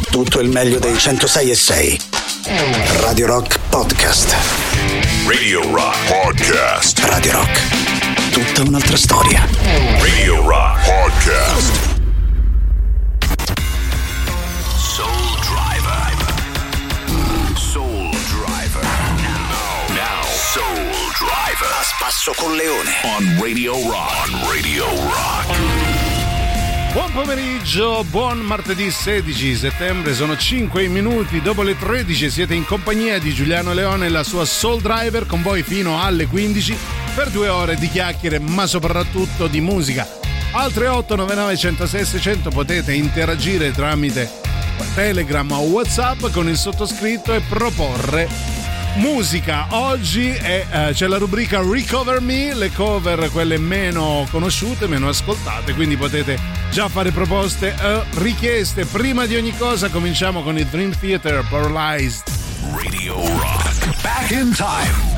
tutto il meglio dei 106.6. Radio Rock Podcast. Radio Rock Podcast. Radio Rock. Tutta un'altra storia. Radio Rock Podcast. Soul Driver. Soul Driver. Now. Soul Driver. A spasso con Leone. On Radio Rock. On Radio Rock. Buon pomeriggio, buon martedì 16 settembre, sono 5 minuti dopo le 13, siete in compagnia di Giuliano Leone e la sua Soul Driver con voi fino alle 15 per 2 ore di chiacchiere ma soprattutto di musica. Al 3899 106 600 potete interagire tramite Telegram o WhatsApp con il sottoscritto e proporre musica. Oggi c'è la rubrica Recover Me, le cover quelle meno conosciute, meno ascoltate, quindi potete già fare proposte, richieste. Prima di ogni cosa cominciamo con il Dream Theater, Paralyzed. Radio Rock. Back in time.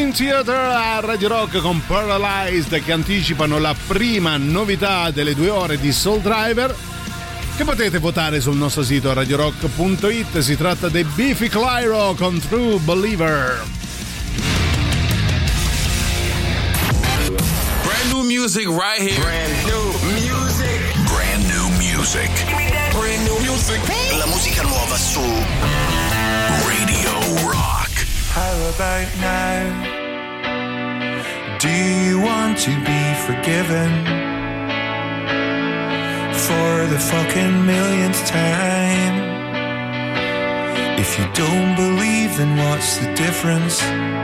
Dream Theater a Radio Rock con Paralyzed, che anticipano la prima novità delle 2 ore di Soul Driver, che potete votare sul nostro sito radiorock.it. Si tratta dei Biffy Clyro con True Believer. Brand new music right here. Brand new music. Brand new music. Brand new music. La musica nuova su Radio Rock. How about now? Do you want to be forgiven for the fucking millionth time? If you don't believe, then what's the difference?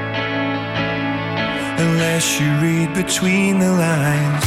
Unless you read between the lines.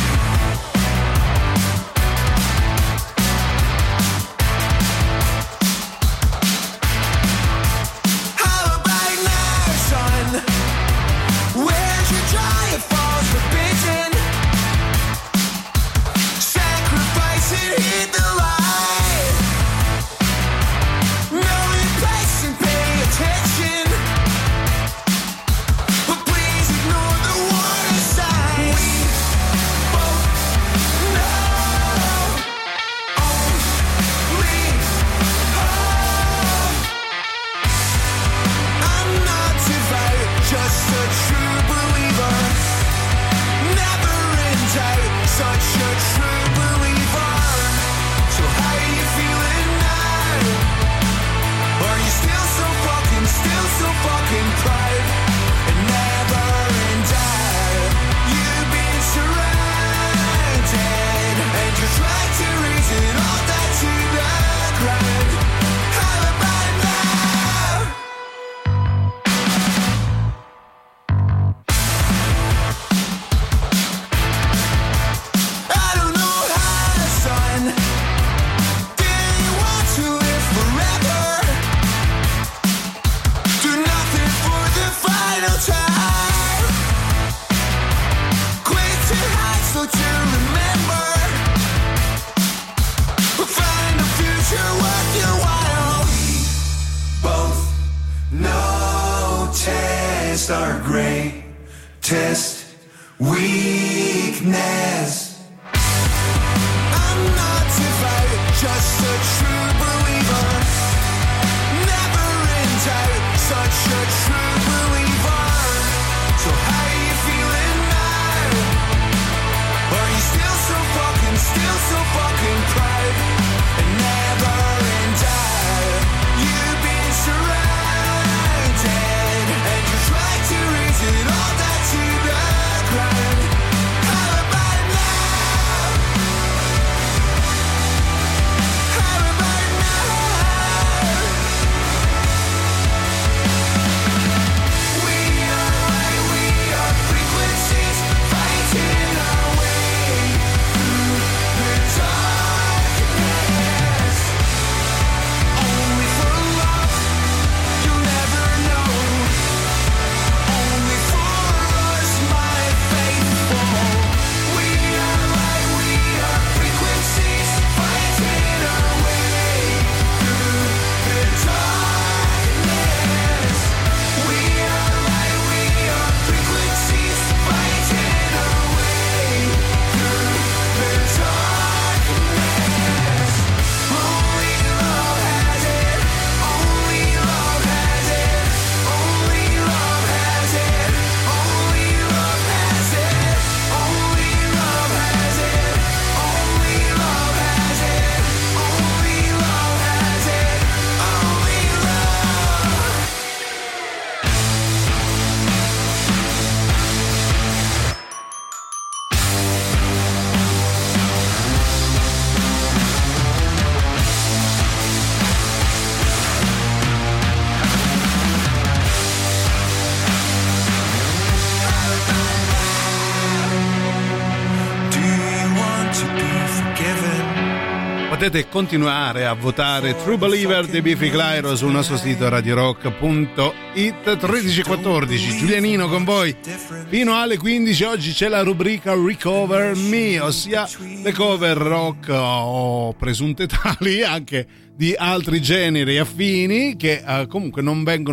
Potete continuare a votare True Believer di Biffy Clyro sul nostro sito radiorock.it. 13:14, Giulianino con voi fino alle 15. Oggi c'è la rubrica Recover Me, ossia le cover rock o presunte tali anche di altri generi affini che comunque non vengono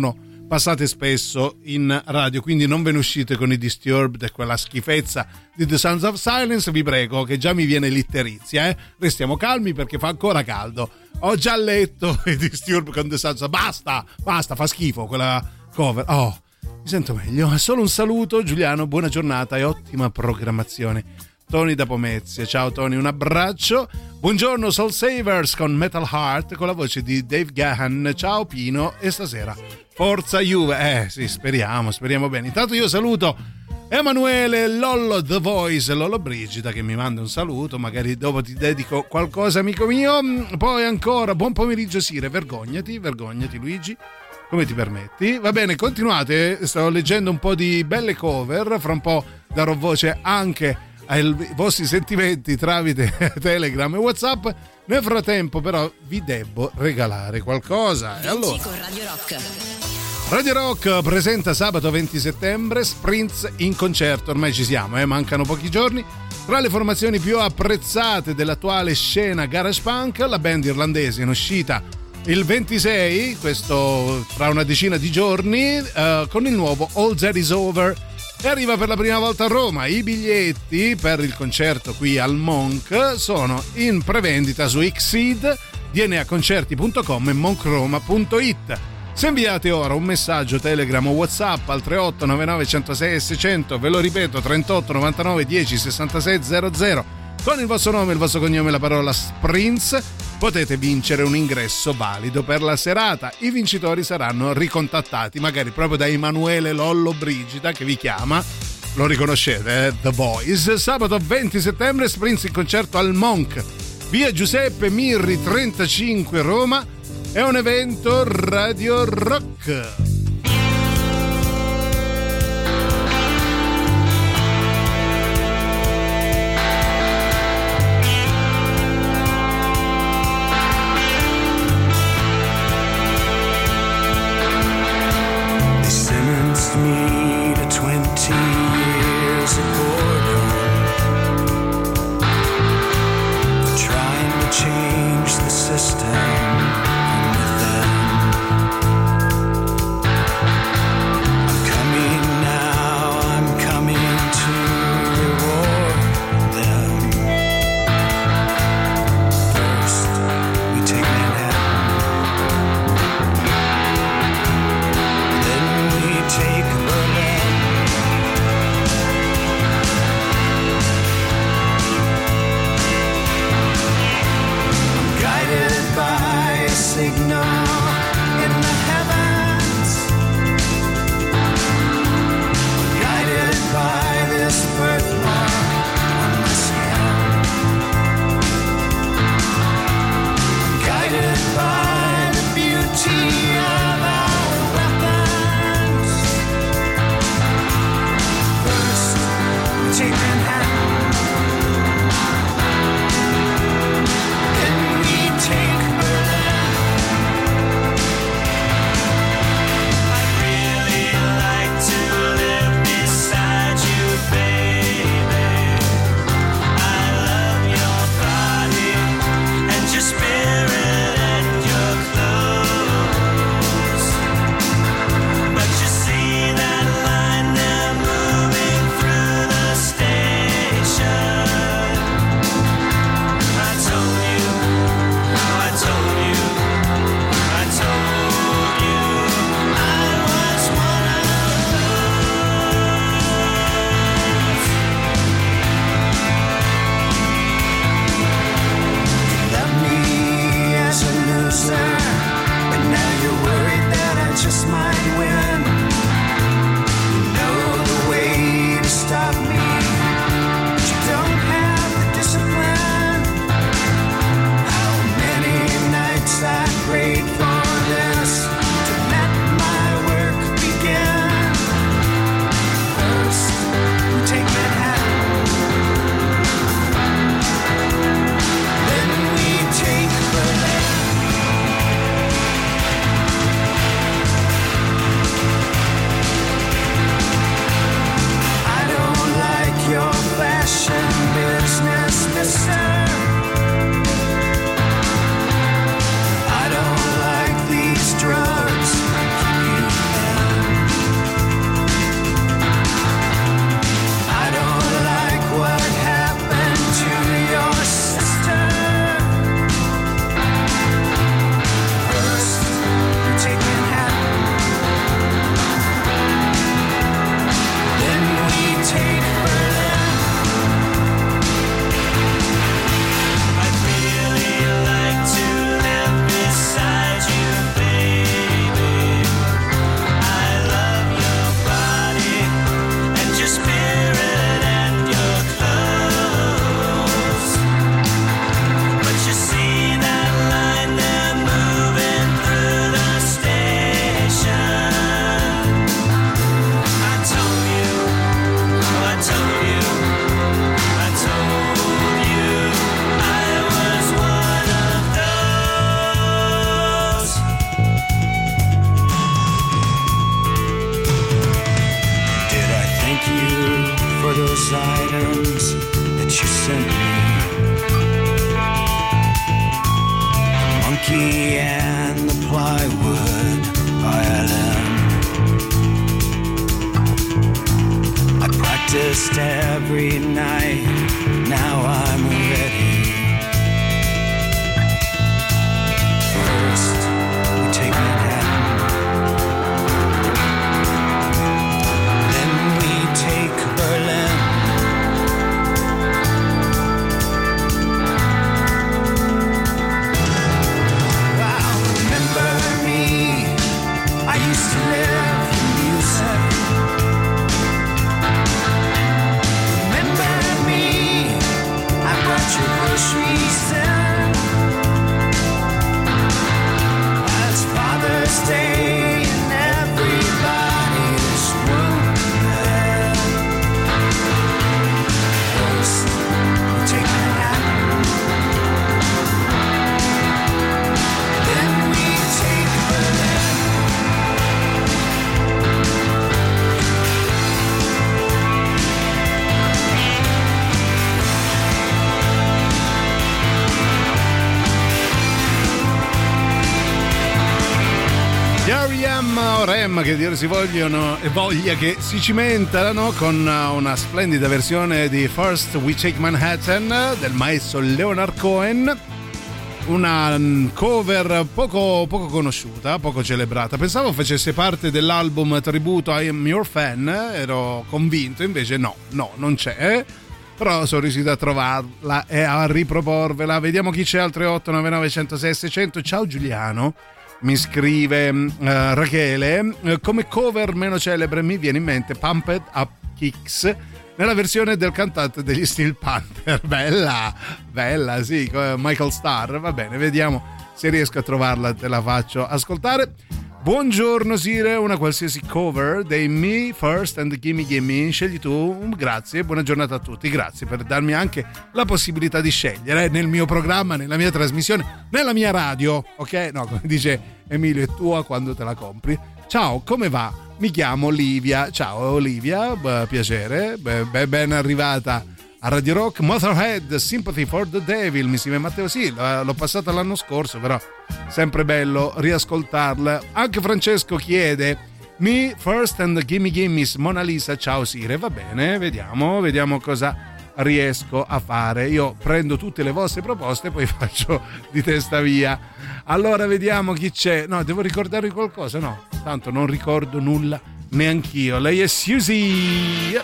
passate spesso in radio, quindi non ve ne uscite con i Disturbed e quella schifezza di The Sounds of Silence, vi prego, che già mi viene l'itterizia, Restiamo calmi perché fa ancora caldo. Ho già letto i Disturbed con The Sounds of... Basta, fa schifo quella cover. Oh, mi sento meglio. Solo un saluto, Giuliano, buona giornata e ottima programmazione. Tony da Pomezia, ciao Tony, un abbraccio. Buongiorno Soul Savers con Metal Heart con la voce di Dave Gahan. Ciao Pino, e stasera forza Juve. Sì, speriamo bene. Intanto io saluto Emanuele, Lollo The Voice, Lollo Brigida che mi manda un saluto, magari dopo ti dedico qualcosa amico mio. Poi ancora buon pomeriggio Sire, vergognati Luigi, come ti permetti? Va bene, continuate, sto leggendo un po' di belle cover, fra un po' darò voce anche ai vostri sentimenti tramite Telegram e WhatsApp. Nel frattempo però vi devo regalare qualcosa. E allora con Radio Rock. Radio Rock presenta sabato 20 settembre Sprints in concerto. Ormai ci siamo, mancano pochi giorni. Tra le formazioni più apprezzate dell'attuale scena garage punk, la band irlandese in uscita il 26, questo fra una decina di giorni, con il nuovo All That Is Over, e arriva per la prima volta a Roma. I biglietti per il concerto qui al Monk sono in prevendita su Xseed, dnaconcerti.com e moncroma.it. Se inviate ora un messaggio Telegram o WhatsApp al 38 99 106 600, ve lo ripeto, 38 99 10 66 00, con il vostro nome, il vostro cognome e la parola Sprints, potete vincere un ingresso valido per la serata. I vincitori saranno ricontattati magari proprio da Emanuele Lollo Brigida, che vi chiama, lo riconoscete, The Voice. Sabato 20 settembre Sprints in concerto al Monk, via Giuseppe Mirri 35 Roma. È un evento Radio Rock. Sentenced me to 20 years of boredom for trying to change the system. Take Berlin. those items that you sent me. The monkey and the plywood violin. I practiced every night, now I'm ready. First, we take Manhattan, then we take Berlin. Wow, remember me, I used to live in music. Remember me, I brought your groceries in. It's Father's Day and everybody's wounded. First, we take Manhattan, then we take Berlin. R.E.M. o Rem, che dire si vogliono e voglia, che si cimentano con una splendida versione di First We Take Manhattan del maestro Leonard Cohen, una cover poco conosciuta, poco celebrata. Pensavo facesse parte dell'album tributo I Am Your Fan, ero convinto, invece no, non c'è. Però sono riuscito a trovarla e a riproporvela. Vediamo chi c'è al 3899 106 600. Ciao Giuliano, mi scrive Rachele, come cover meno celebre mi viene in mente Pumped Up Kicks nella versione del cantante degli Steel Panther. Bella, sì, Michael Starr. Va bene, vediamo se riesco a trovarla, te la faccio ascoltare. Buongiorno Sire, una qualsiasi cover dei Me First and Gimme, scegli tu. Grazie, buona giornata a tutti, grazie per darmi anche la possibilità di scegliere nel mio programma, nella mia trasmissione, nella mia radio, ok? No, come dice Emilio, è tua quando te la compri. Ciao, come va? Mi chiamo Olivia. Ciao Olivia, piacere, ben arrivata a Radio Rock. Motorhead, Sympathy for the Devil, mi scrive Matteo. Sì, l'ho passata l'anno scorso, però sempre bello riascoltarla. Anche Francesco chiede Me First and Gimme, Mona Lisa. Ciao Sire, va bene, vediamo cosa riesco a fare. Io prendo tutte le vostre proposte e poi faccio di testa via. Allora vediamo chi c'è. No, devo ricordarvi qualcosa? No, tanto non ricordo nulla neanch'io. Lei è Susie.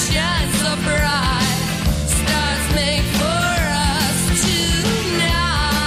Stars made for us tonight.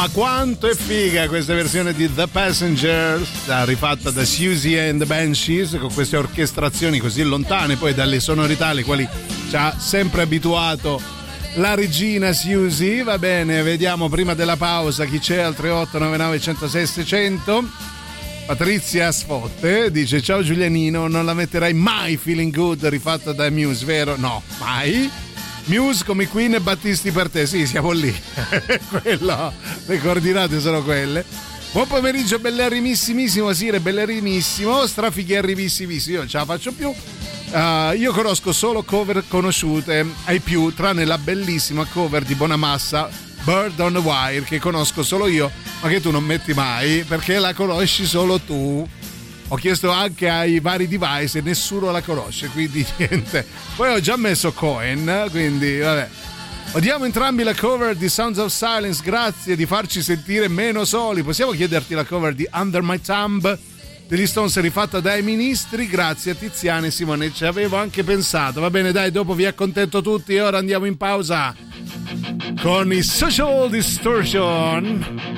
ma quanto è figa questa versione di The Passengers, rifatta da Siouxsie and the Banshees, con queste orchestrazioni così lontane poi dalle sonorità alle quali ci ha sempre abituato la regina Siouxsie. Va bene, vediamo prima della pausa chi c'è al 3899 106 600. Patrizia Sfotte dice: ciao Giulianino, non la metterai mai Feeling Good rifatta da Muse, vero? No, mai. Muse come Queen e Battisti per te, sì, siamo lì. Quello, le coordinate sono quelle. Buon pomeriggio, bellerrimissimissimo Sire, bellerrimissimo, strafigherrimissimissimo, io non ce la faccio più. Io conosco solo cover conosciute ai più, tranne la bellissima cover di Bonamassa, Bird on the Wire, che conosco solo io, ma che tu non metti mai perché la conosci solo tu. Ho chiesto anche ai vari device e nessuno la conosce, quindi niente. Poi ho già messo Cohen, quindi vabbè. Odiamo entrambi la cover di Sounds of Silence, grazie di farci sentire meno soli. Possiamo chiederti la cover di Under My Thumb degli Stones rifatta dai Ministri? Grazie a Tiziana e Simone, ci avevo anche pensato. Va bene, dai, dopo vi accontento tutti e ora andiamo in pausa con i Social Distortion.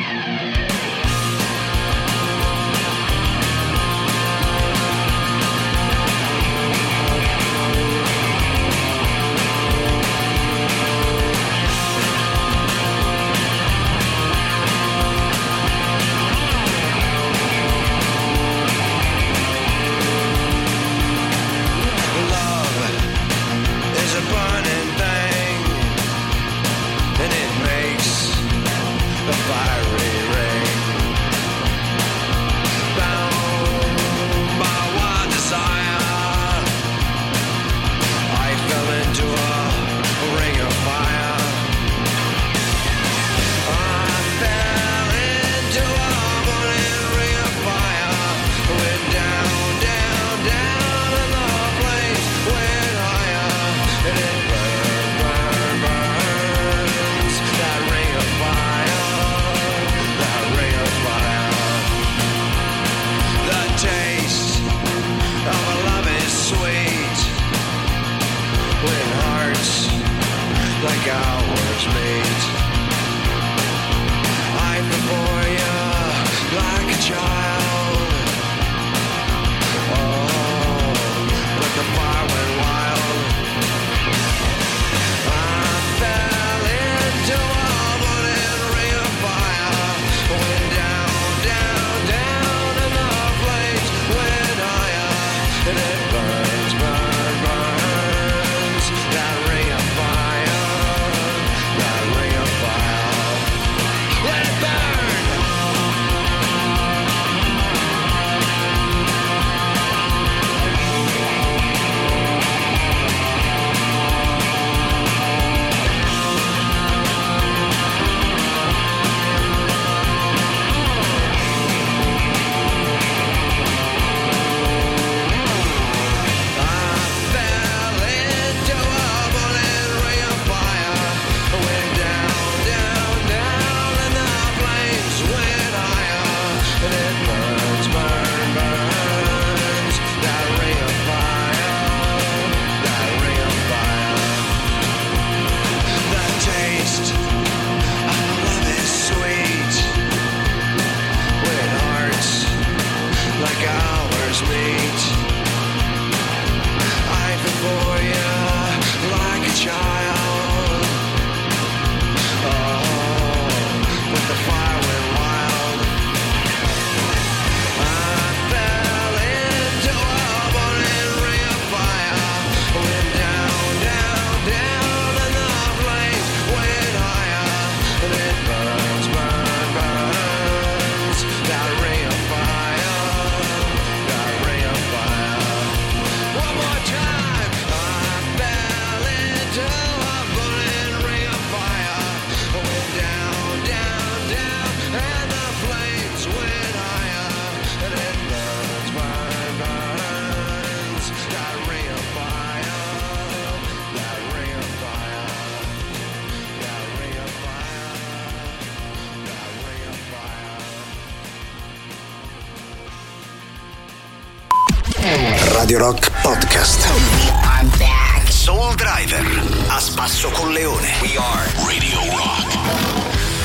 Radio Rock Podcast. I'm back. Soul Driver, a spasso con Leone. We are Radio Rock.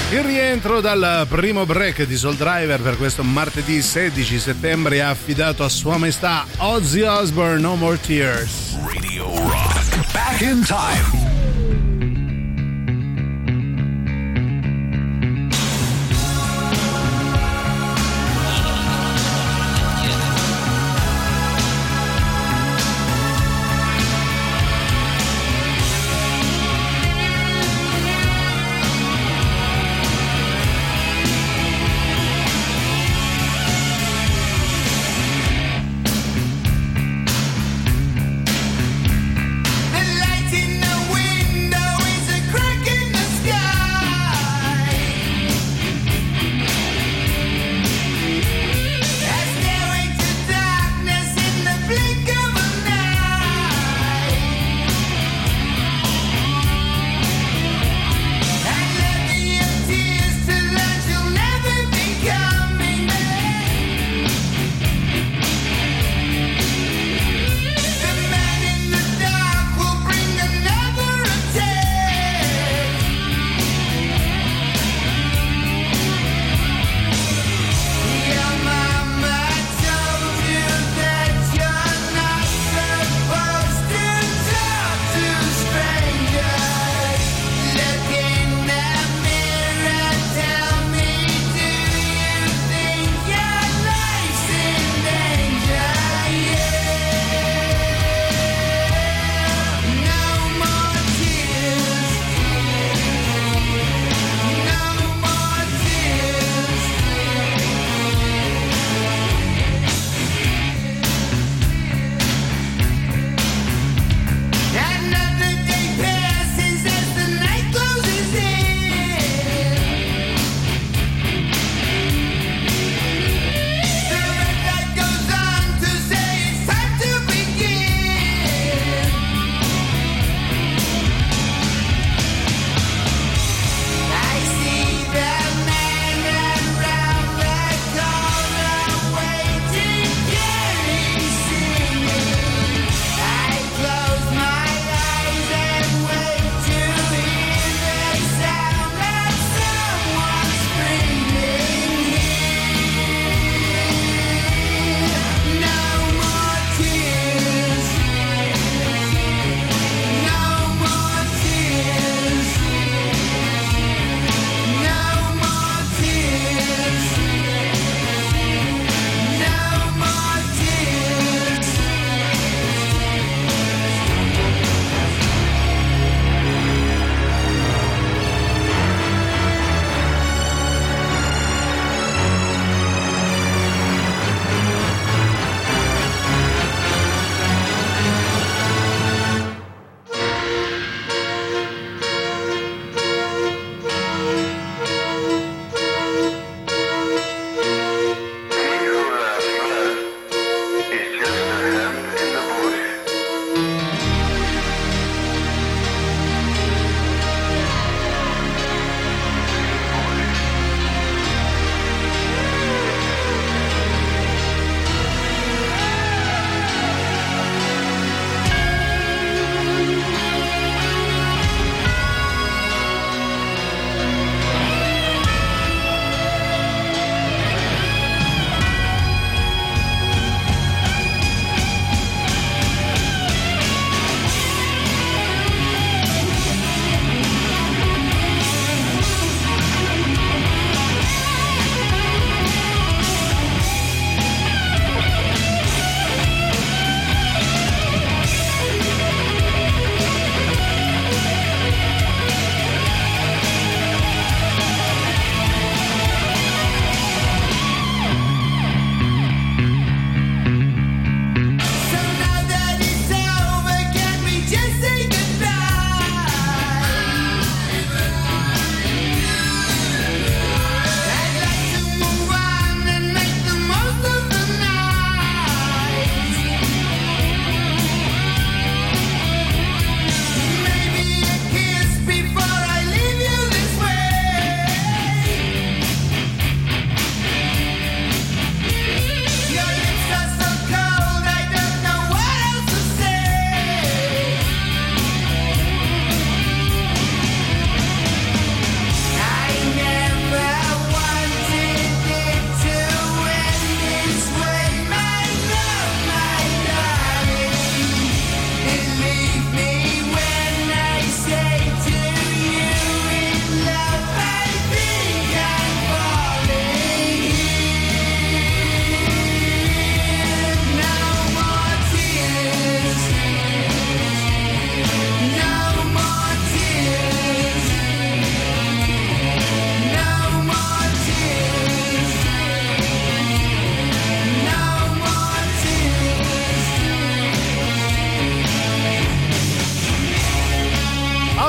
Il rientro dal primo break di Soul Driver per questo martedì 16 settembre è affidato a Sua Maestà Ozzy Osbourne, No More Tears. Radio Rock. Back in time. The lights in the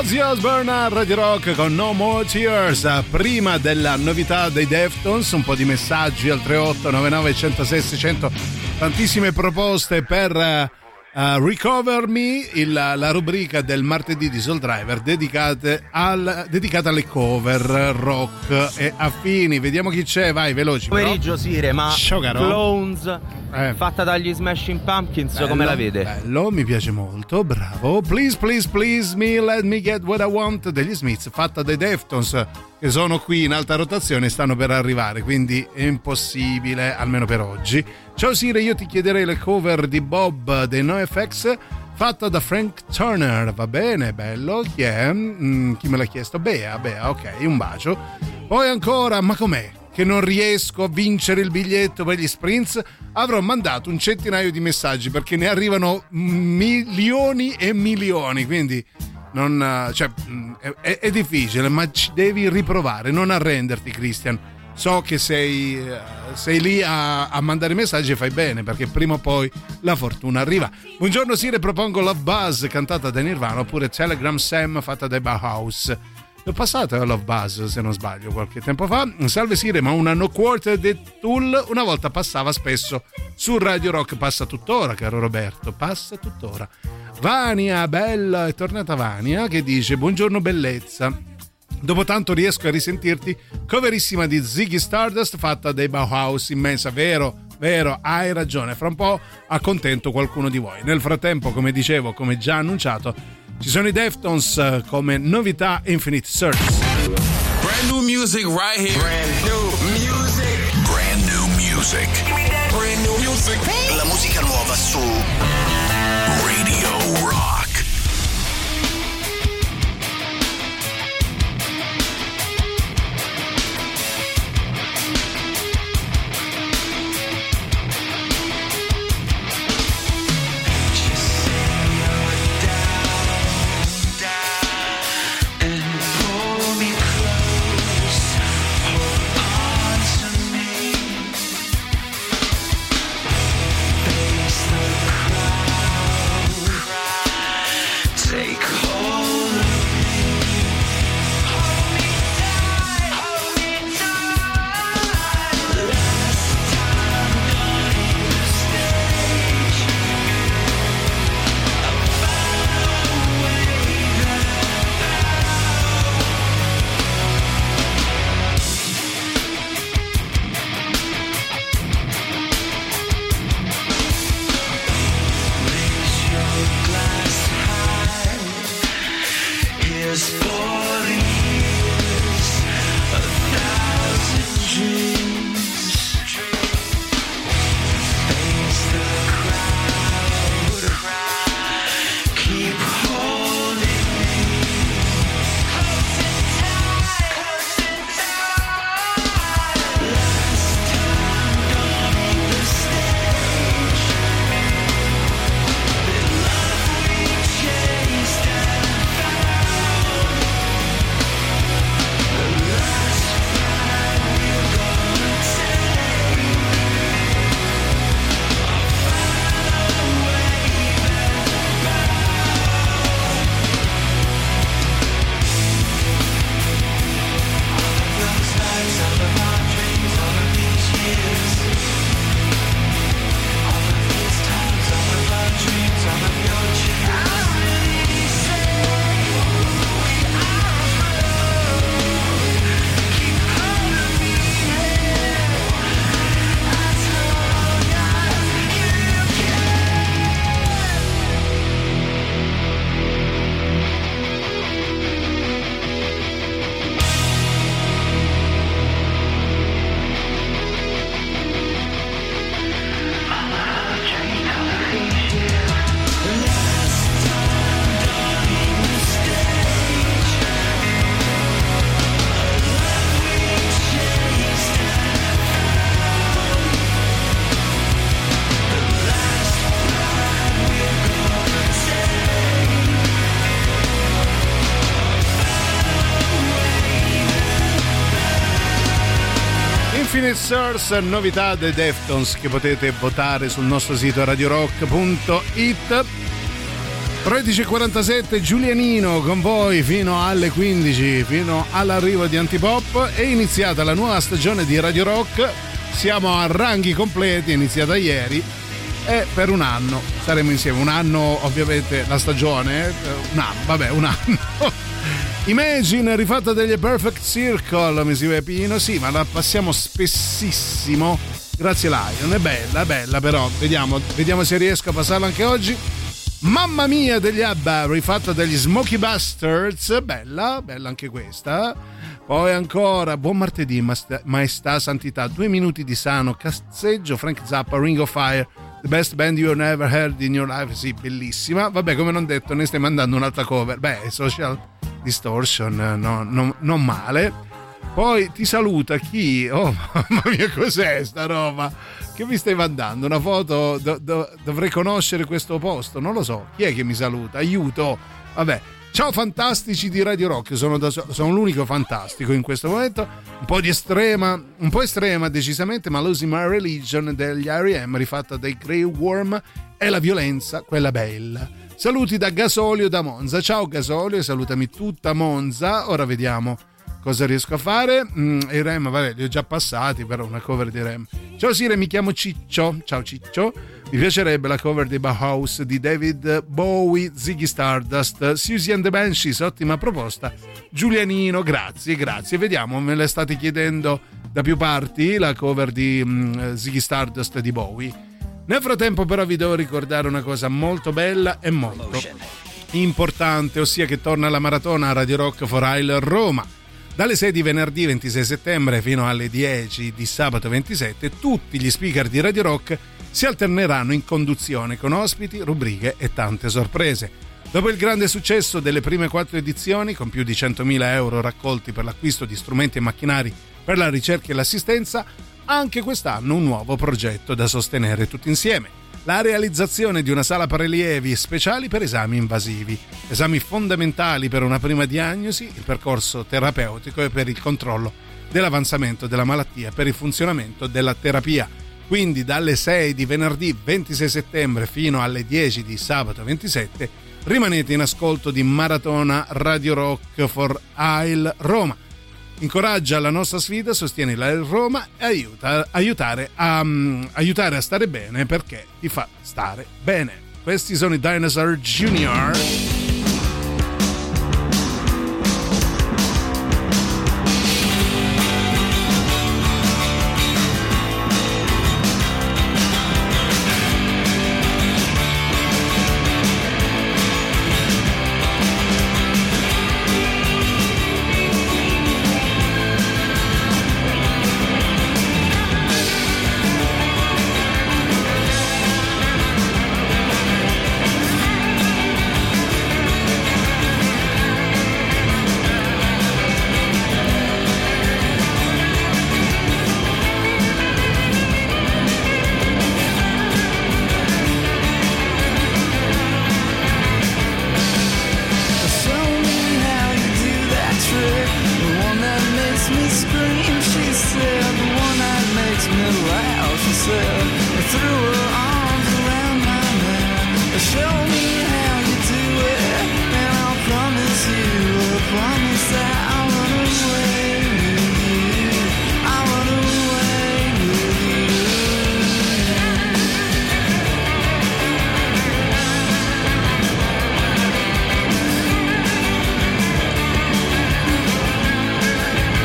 Ozzy Osbourne a Radio Rock con No More Tears. Prima della novità dei Deftones, un po' di messaggi al 38 99 106 600, tantissime proposte per Recover Me, la rubrica del martedì di Soul Driver dedicata alle cover rock e affini. Vediamo chi c'è, vai veloci. Pomeriggio Sire, ma Ciao, caro. Clones fatta dagli Smashing Pumpkins, Bello, come la vede? Bello, mi piace molto, bravo. Please, please, please me, let me get what I want degli Smiths, fatta dai Deftones, che sono qui in alta rotazione e stanno per arrivare, quindi è impossibile, almeno per oggi. Ciao Sire, io ti chiederei le cover di Bob dei NoFX fatta da Frank Turner. Va bene, bello. Chi è? Chi me l'ha chiesto? Bea, ok, un bacio. Poi ancora, ma com'è che non riesco a vincere il biglietto per gli Sprints? Avrò mandato un centinaio di messaggi perché ne arrivano milioni e milioni, quindi è difficile, ma ci devi riprovare, non arrenderti, Christian. So che sei lì a mandare messaggi e fai bene, perché prima o poi la fortuna arriva. Buongiorno Sire, propongo Love Buzz cantata da Nirvana, oppure Telegram Sam fatta dai Bauhaus. L'ho passata Love Buzz, se non sbaglio, qualche tempo fa. Salve Sire, ma una No Quarter The Tool una volta passava spesso su Radio Rock, passa tuttora, caro Roberto, passa tuttora. Vania, bella, è tornata Vania, che dice: buongiorno bellezza, dopo tanto riesco a risentirti, coverissima di Ziggy Stardust fatta dai Bauhaus, immensa. Vero, hai ragione, fra un po' accontento qualcuno di voi. Nel frattempo, come dicevo, come già annunciato, ci sono i Deftones come novità Infinite Search. Brand new music right here. Brand new music. Brand new music. Brand new music. La musica nuova su Radio Rock. Infinite Source, novità dei Deftones che potete votare sul nostro sito radiorock.it. 13:47, Giulianino con voi fino alle 15, fino all'arrivo di Antipop. È iniziata la nuova stagione di Radio Rock, siamo a ranghi completi, è iniziata ieri e per un anno saremo insieme. Un anno ovviamente la stagione, un anno. Imagine, rifatta degli Perfect Circle, mi si vede Pino, sì, ma la passiamo spessissimo. Grazie Lion, è bella però, vediamo se riesco a passarla anche oggi. Mamma mia degli ABBA, rifatta dagli Smokey Bastards, bella anche questa. Poi ancora, buon martedì, maestà, santità, 2 minuti di sano cazzeggio, Frank Zappa, Ring of Fire, the best band you never heard in your life, sì, bellissima. Vabbè, come non detto, ne stai mandando un'altra cover, Social Distortion, no, non male. Poi ti saluta chi? Oh, mamma mia, cos'è sta roba? Che mi stai mandando? Una foto? Dovrei conoscere questo posto, non lo so. Chi è che mi saluta? Aiuto! Vabbè, ciao fantastici di Radio Rock, sono l'unico fantastico in questo momento. Un po' estrema decisamente, ma Losing My Religion degli R.E.M. rifatta dai Grey Worm e la violenza, quella bella. Saluti da Gasolio da Monza. Ciao Gasolio, salutami tutta Monza. Ora vediamo cosa riesco a fare. I Rem, vabbè, li ho già passati, però una cover di Rem. Ciao Sire, mi chiamo Ciccio. Ciao Ciccio. Mi piacerebbe la cover di Bauhaus di David Bowie, Ziggy Stardust, Susie and the Banshees, ottima proposta. Giulianino, grazie. Vediamo, me la state chiedendo da più parti, la cover di Ziggy Stardust di Bowie. Nel frattempo però vi devo ricordare una cosa molto bella e molto importante, ossia che torna la maratona Radio Rock for Isle Roma. Dalle 6 di venerdì 26 settembre fino alle 10 di sabato 27, tutti gli speaker di Radio Rock si alterneranno in conduzione con ospiti, rubriche e tante sorprese. Dopo il grande successo delle prime 4 edizioni, con più di 100.000 euro raccolti per l'acquisto di strumenti e macchinari per la ricerca e l'assistenza, anche quest'anno un nuovo progetto da sostenere tutti insieme. La realizzazione di una sala prelievi speciali per esami invasivi, esami fondamentali per una prima diagnosi, il percorso terapeutico e per il controllo dell'avanzamento della malattia, per il funzionamento della terapia. Quindi dalle 6 di venerdì 26 settembre fino alle 10 di sabato 27 rimanete in ascolto di Maratona Radio Rock for Isle Roma. Incoraggia la nostra sfida, sostieni la Roma e aiutare a stare bene, perché ti fa stare bene. Questi sono i Dinosaur Jr.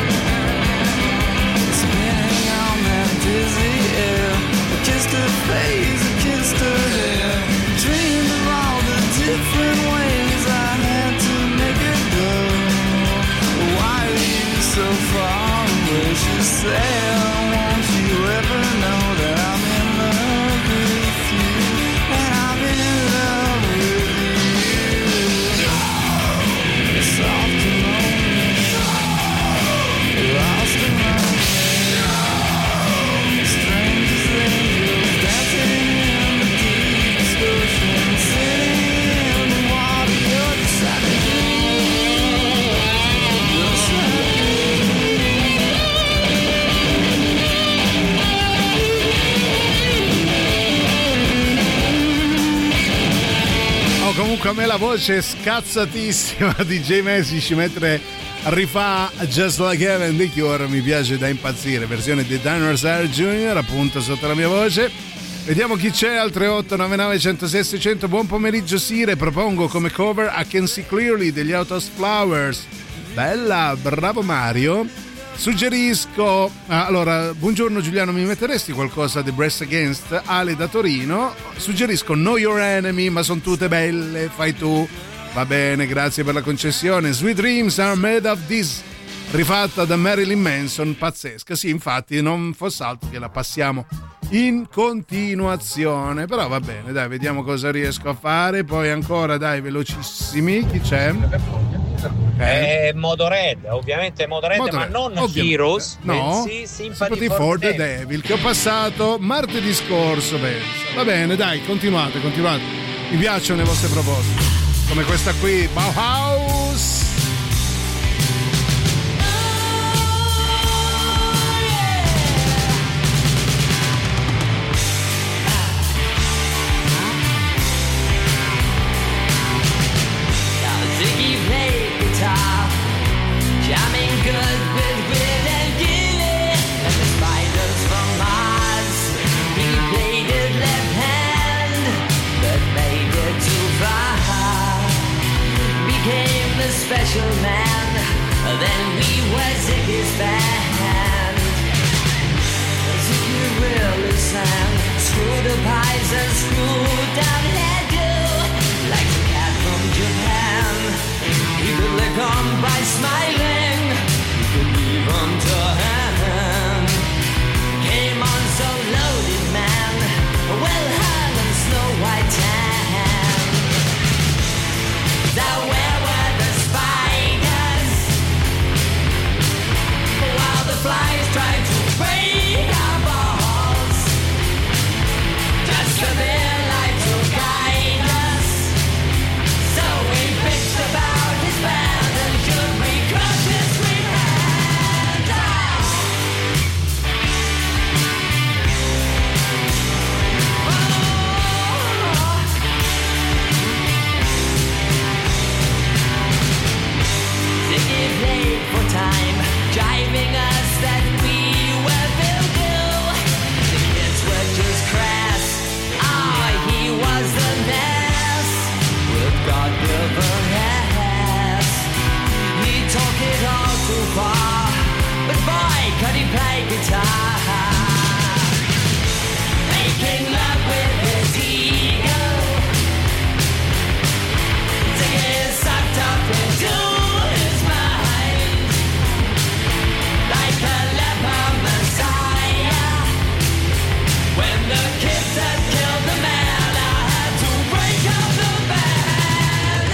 Face comunque a me la voce è scazzatissima di Jay Messici mentre rifà Just Like Heaven di Cure, mi piace da impazzire, versione di Dinosaur Jr. appunto sotto la mia voce. Vediamo chi c'è al 3899 106 600. Buon pomeriggio Sire, propongo come cover I Can See Clearly degli Autos Flowers. Bella, bravo Mario. Suggerisco, allora, buongiorno Giuliano, mi metteresti qualcosa di Breast Against? Ale da Torino. Suggerisco Know Your Enemy, ma sono tutte belle, fai tu. Va bene, grazie per la concessione. Sweet Dreams Are Made of This, rifatta da Marilyn Manson, pazzesca. Sì, infatti non fosse altro che la passiamo in continuazione, però va bene, dai, vediamo cosa riesco a fare. Poi ancora, dai, velocissimi, chi c'è? Motorhead, ovviamente Motorhead, ma non Heroes, no, Sympathy for the Devil, che ho passato martedì scorso, penso. Va bene, dai, continuate, mi piacciono le vostre proposte, come questa qui, Bauhaus. Jamming good with Will and Gilly and the spiders from Mars. He played it left hand, but made it too far. Became the special man, then we were Ziggy's band. Ziggy really sang, screw the pies and screw down hairdo, like the cat from Japan. He could lick on by smiling, he could leave on to hand. Came on so loaded, man, well hung in snow white tan. Now where were the spiders, while the flies tried to break our balls? Just a their light to guide us, so we picked about his band and should we crush his sweet hand. Ziggy played for time, jiving us that we were Bill Bill. The kids were just crass, he was the mess with God-given ass. He took it all too far, but boy, could he play guitar. Making love with his ego, Ziggy sucked up into his mind, like a leper messiah. When the kids had killed the man, I had to break up the band.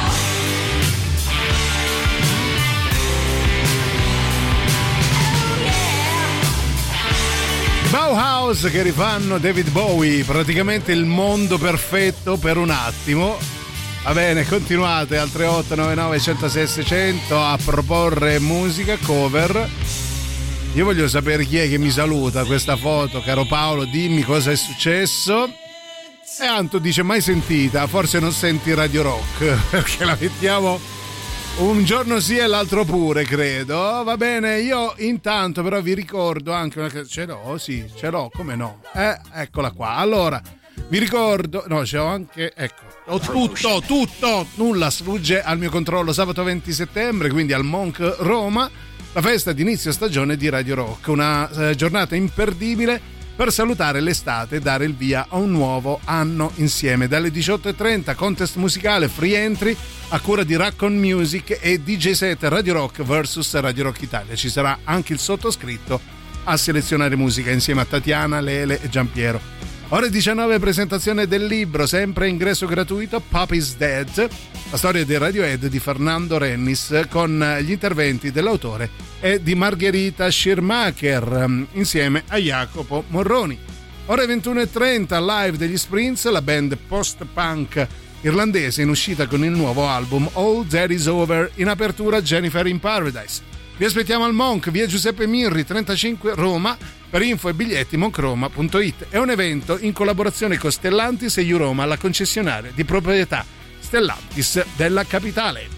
Oh yeah. Bauhaus che rifanno David Bowie, praticamente il mondo perfetto per un attimo. Va bene, continuate al 3899 106 600 a proporre musica, cover. Io voglio sapere chi è che mi saluta questa foto, caro Paolo, dimmi cosa è successo. E Anto dice mai sentita, forse non senti Radio Rock, perché la mettiamo un giorno sì e l'altro pure, credo. Va bene, io intanto però vi ricordo anche una... ce l'ho, come no? Eccola qua. Allora, vi ricordo, no, c'ho anche, ecco, ho tutto, nulla sfugge al mio controllo. Sabato 20 settembre, quindi al Monk Roma, la festa di inizio stagione di Radio Rock, una giornata imperdibile per salutare l'estate e dare il via a un nuovo anno insieme. Dalle 18.30 contest musicale free entry a cura di Raccoon Music e DJ set Radio Rock vs Radio Rock Italia. Ci sarà anche il sottoscritto a selezionare musica insieme a Tatiana, Lele e Giampiero. Ore 19, presentazione del libro, sempre ingresso gratuito, Pop is Dead, la storia del Radiohead di Fernando Rennis, con gli interventi dell'autore e di Margherita Schirmacher insieme a Jacopo Morroni. Ore 21.30, live degli Sprints, la band post-punk irlandese in uscita con il nuovo album All That Is Over, in apertura Jennifer in Paradise. Vi aspettiamo al Monk, via Giuseppe Mirri 35 Roma. Per info e biglietti moncroma.it. È un evento in collaborazione con Stellantis e Euroma, la concessionaria di proprietà Stellantis della capitale.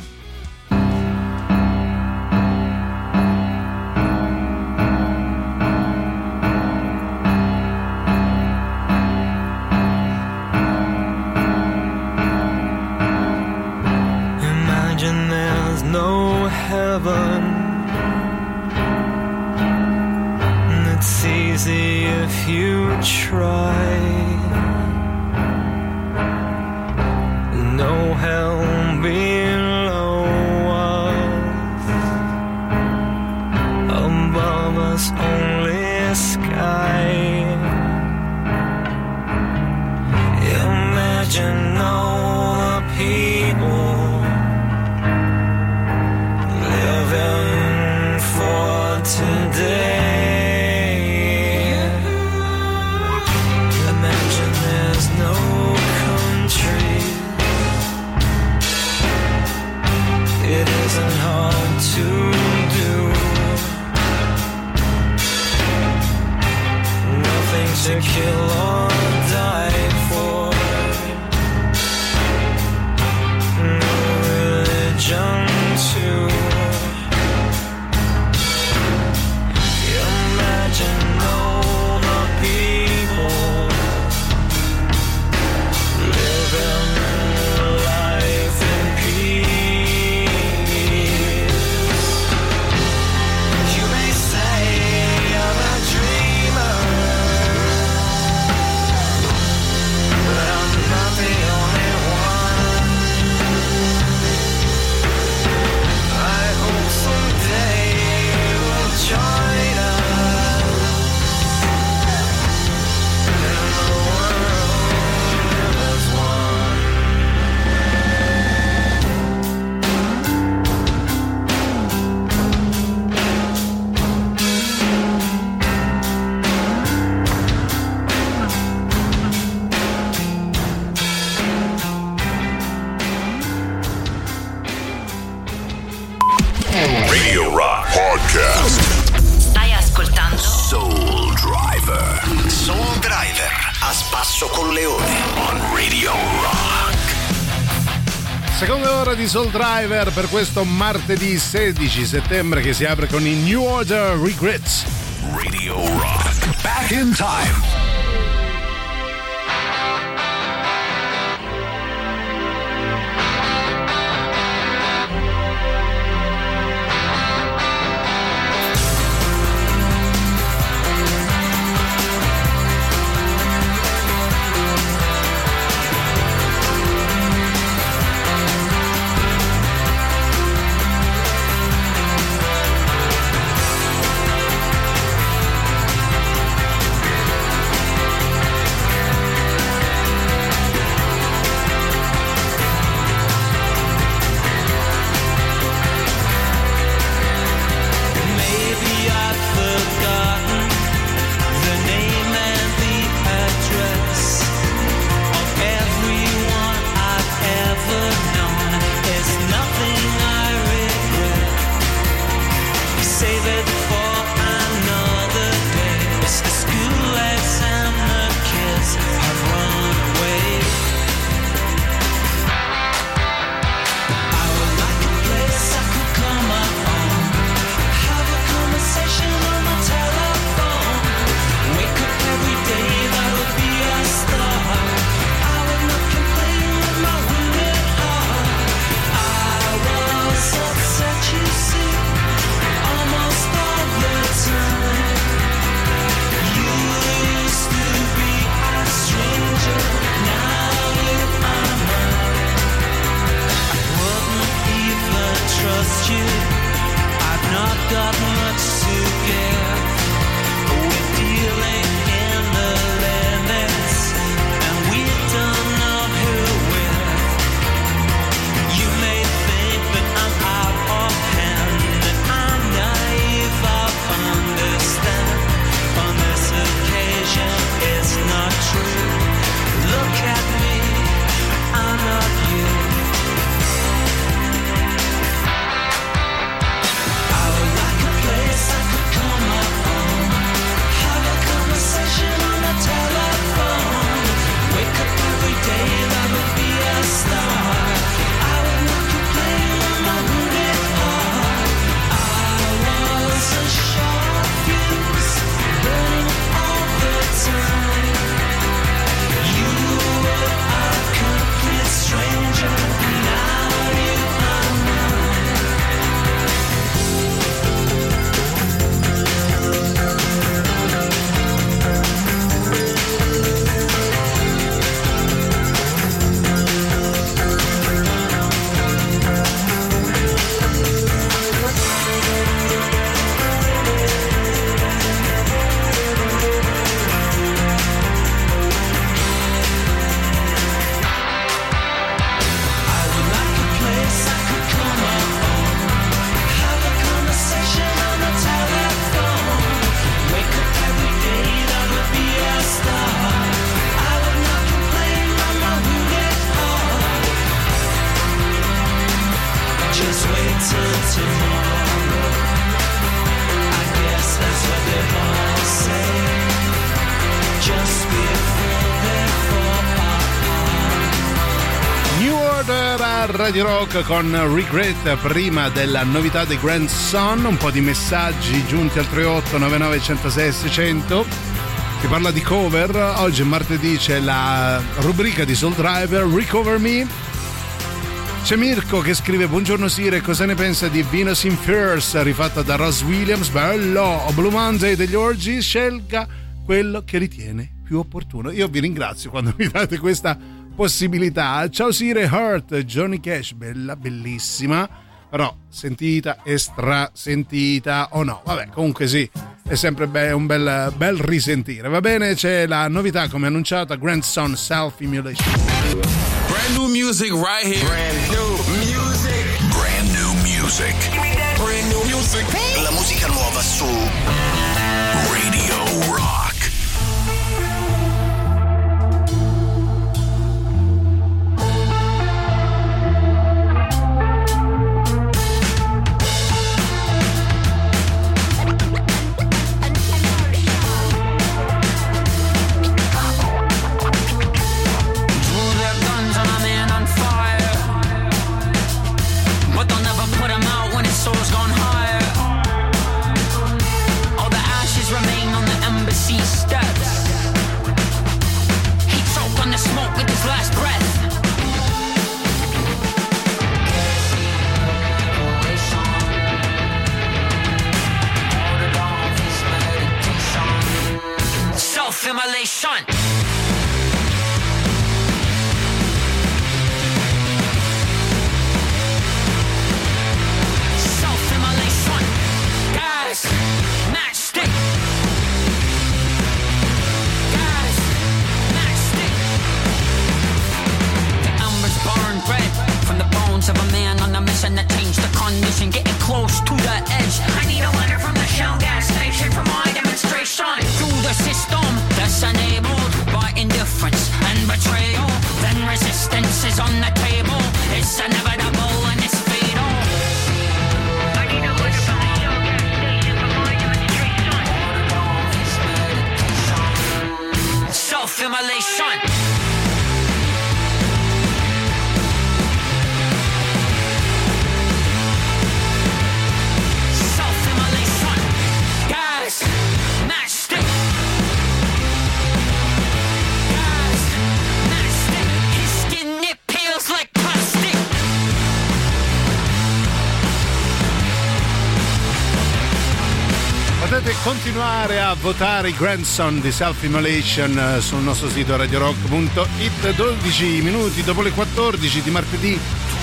Imagine there's no heaven. It's easy if you try. No hell below us. Above us only sky. Imagine all the people living for today. Hard to do. Nothing to kill or die for. No religion to. Imagine all the people living life in peace. Radio Rock Podcast. Stai ascoltando Soul Driver. Soul Driver a spasso con Leone On Radio Rock. Seconda ora di Soul Driver per questo martedì 16 settembre che si apre con i New Order Regrets. Radio Rock. Back in time. Porter a Radio Rock con Regret, prima della novità dei Grandson. Un po' di messaggi giunti al 3899 106 600. Si parla di cover. Oggi è martedì, c'è la rubrica di Soul Driver Recover Me. C'è Mirko che scrive: buongiorno Sire, cosa ne pensa di Venus in Furs rifatta da Ross Williams? Bello. O Blue Monday degli Orgy? Scelga quello che ritiene più opportuno. Io vi ringrazio quando mi date questa possibilità. Ciao Sire, Hurt, Johnny Cash, bella, bellissima, però sentita e strasentita o no? Vabbè, comunque sì, è sempre un bel risentire. Va bene, c'è la novità come annunciata, Grandson Self Immolation. Brand new music right here. Brand new music. Brand new music. Brand new music. La musica nuova su Radio Rock. Self-immolation. Self-immolation. Guys, matchstick. Guys, matchstick. The embers burn red from the bones of a man on a mission to change the condition, getting close to the edge. I need a letter from the Shell gas station for my demonstration. Through the system that's enabled by indifference and betrayal, then resistance is on the table. It's inevitable and it's fatal. I need a letter from the Shell gas station for my demonstration. Self-immolation. Potete continuare a votare i Grandson di Self-Immolation sul nostro sito radiorock.it. 12 minuti dopo le 14 di martedì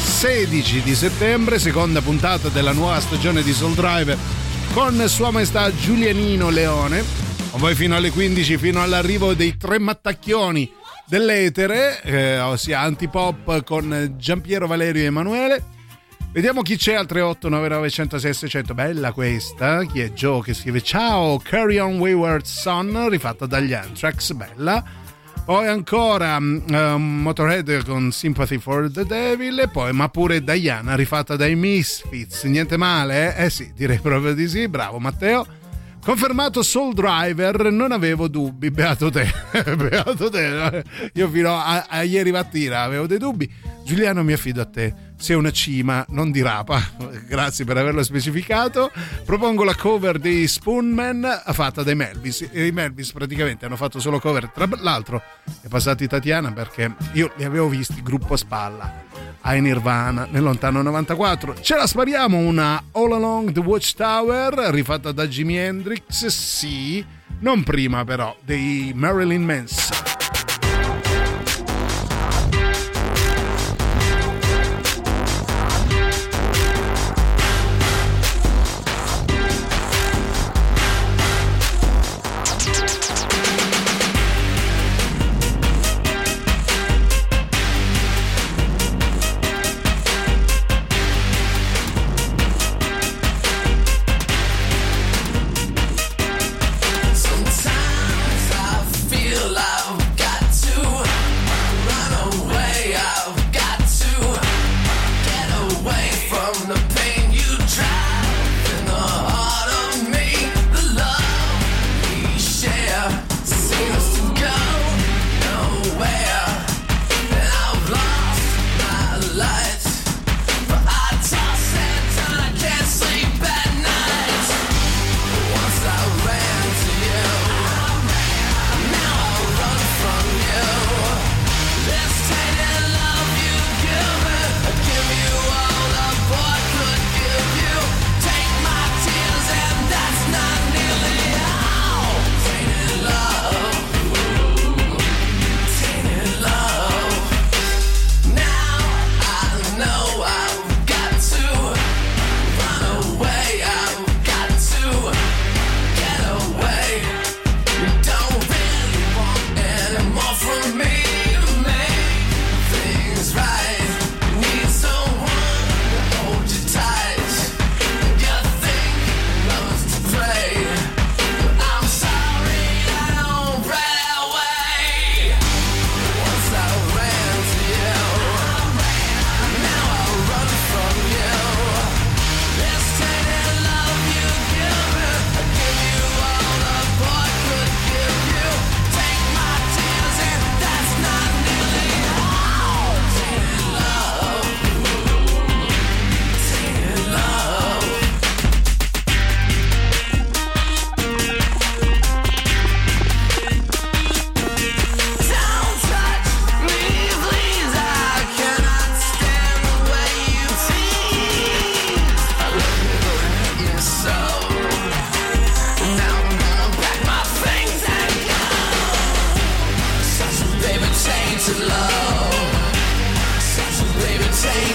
16 di settembre, seconda puntata della nuova stagione di Soul Driver con Sua Maestà Giulianino Leone, con voi fino alle 15, fino all'arrivo dei tre mattacchioni dell'etere, ossia Antipop con Giampiero, Valerio e Emanuele. Vediamo chi c'è al 3899 106 600. Bella questa. Chi è? Joe che scrive: ciao, Carry On Wayward Son, rifatta dagli Anthrax, bella. Poi ancora Motorhead con Sympathy for the Devil, e poi ma pure Diana rifatta dai Misfits. Niente male, eh? Sì, direi proprio di sì. Bravo Matteo. Confermato Soul Driver, non avevo dubbi. Beato te. Beato te. Io fino a ieri mattina avevo dei dubbi. Giuliano, mi affido a te. Sei una cima, non di rapa. Grazie per averlo specificato. Propongo la cover di Spoonman fatta dai Melvis. I Melvis praticamente hanno fatto solo cover. Tra l'altro è passati Tatiana perché io li avevo visti gruppo spalla ai Nirvana nel lontano 94. Ce la spariamo una All Along the Watchtower rifatta da Jimi Hendrix, sì, non prima però, dei Marilyn Manson. Sometimes I feel I've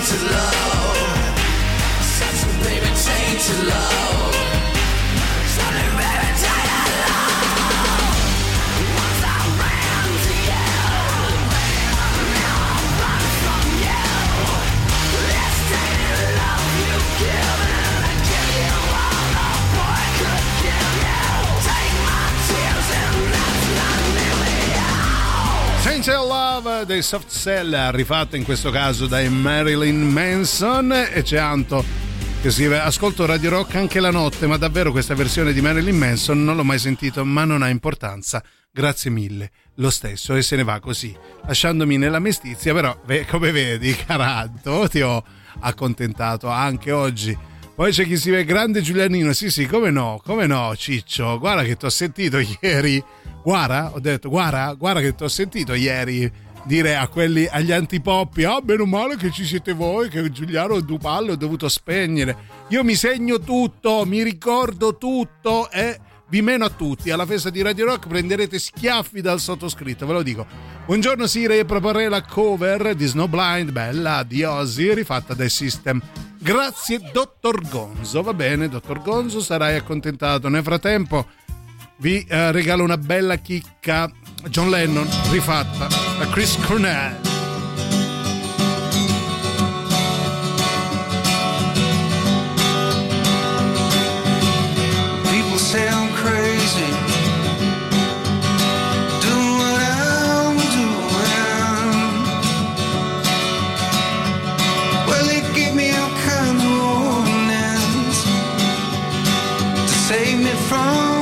tainted love. Such a baby tainted love. Such a baby tainted love. Once I ran to you, now I run from you. This tainted love you've given, I give you all a boy could give you. Take my tears and that's not nearly all. Tainted Love dei Soft Cell, rifatto in questo caso dai Marilyn Manson. E c'è Anto che scrive: ascolto Radio Rock anche la notte, ma davvero questa versione di Marilyn Manson non l'ho mai sentito, ma non ha importanza, grazie mille lo stesso. E se ne va così, lasciandomi nella mestizia. Però come vedi, Caranto, ti ho accontentato anche oggi. Poi c'è chi si vede: grande Giulianino. Sì, come no Ciccio, guarda che ti ho sentito ieri, guarda che ti ho sentito ieri dire a quelli, agli antipoppi: meno male che ci siete voi, che Giuliano Dupallo ho dovuto spegnere. Io mi segno tutto, mi ricordo tutto e vi meno a tutti. Alla festa di Radio Rock prenderete schiaffi dal sottoscritto, ve lo dico. Buongiorno Sire, io proporrei la cover di Snowblind, bella, di Ozzy, rifatta dai System. Grazie Dottor Gonzo. Va bene Dottor Gonzo, sarai accontentato. Nel frattempo vi regalo una bella chicca, John Lennon rifatta da Chris Cornell. People say I'm crazy, doing what I'm doing. Well, they give me all kinds of warnings to save me from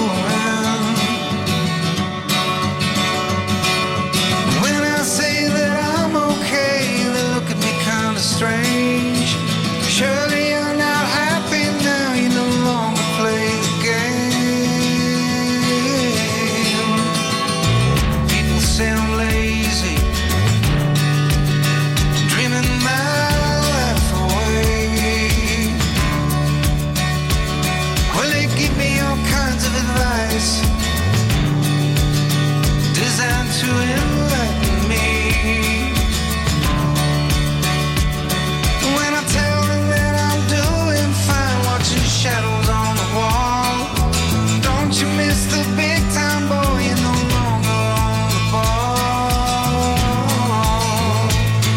strange. Surely you're not happy now, you no longer play the game. People say I'm lazy, dreaming my life away. Well, they give me all kinds of advice designed to enlighten me. When I tell them that I'm doing fine, watching shadows on the wall. Don't you miss the big time boy, you're no longer on the ball.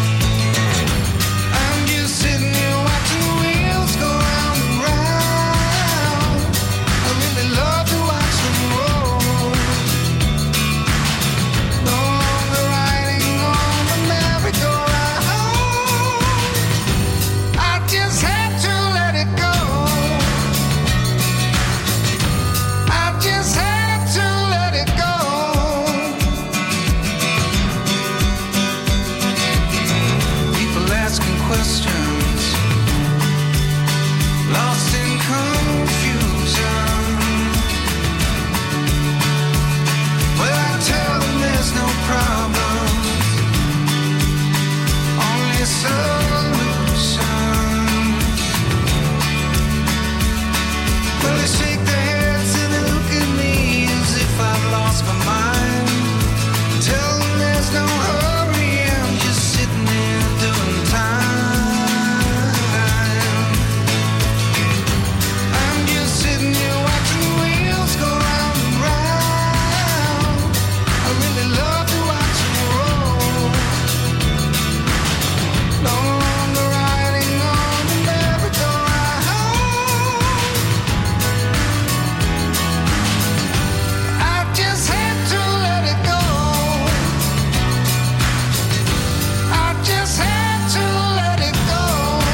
I'm just sitting here watching the wheels go round and round. I really love to watch them roll. No longer riding on the merry-go-round. Just had to let it go. I just had to let it go. People asking questions, lost in confusion. Well, I tell them there's no problem, only a solution. Well, they shake their heads and they look at me as if I've lost my mind. Tell them there's no hurry, I'm just sitting there doing time. I'm just sitting here watching the wheels go round and round. I really love to watch them roll. No longer riding on the merry-go-round. I just had to let it go. I just had to let it go.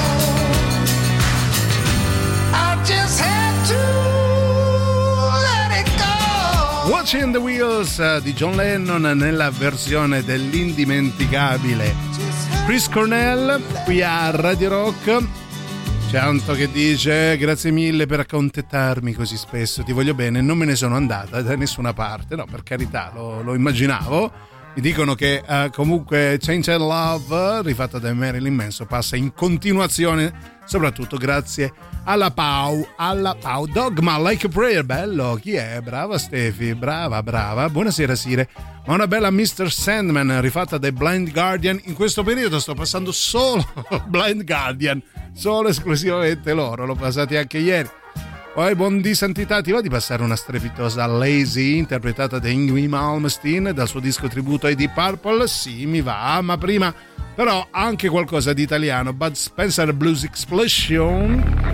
I just had to let it go. Watching the Wheels di John Lennon nella versione dell'indimenticabile Chris Cornell qui a Radio Rock. C'è Anto che dice: grazie mille per accontentarmi così spesso, ti voglio bene. Non me ne sono andata da nessuna parte, no, per carità, lo immaginavo. mi dicono che comunque Change and Love, rifatta da Marilyn Manson, passa in continuazione, soprattutto grazie alla Pau. Dogma Like a Prayer, bello, chi è? Brava Stefi, brava, buonasera Sire. Ma una bella Mr. Sandman rifatta dai Blind Guardian. In questo periodo sto passando solo Blind Guardian, solo esclusivamente loro, l'ho passati anche ieri. Poi buon di santità, ti va di passare una strepitosa Lazy interpretata da Yngwie Malmsteen dal suo disco tributo ai Deep Purple? Sì, mi va, ma prima però anche qualcosa di italiano. Bud Spencer Blues Explosion.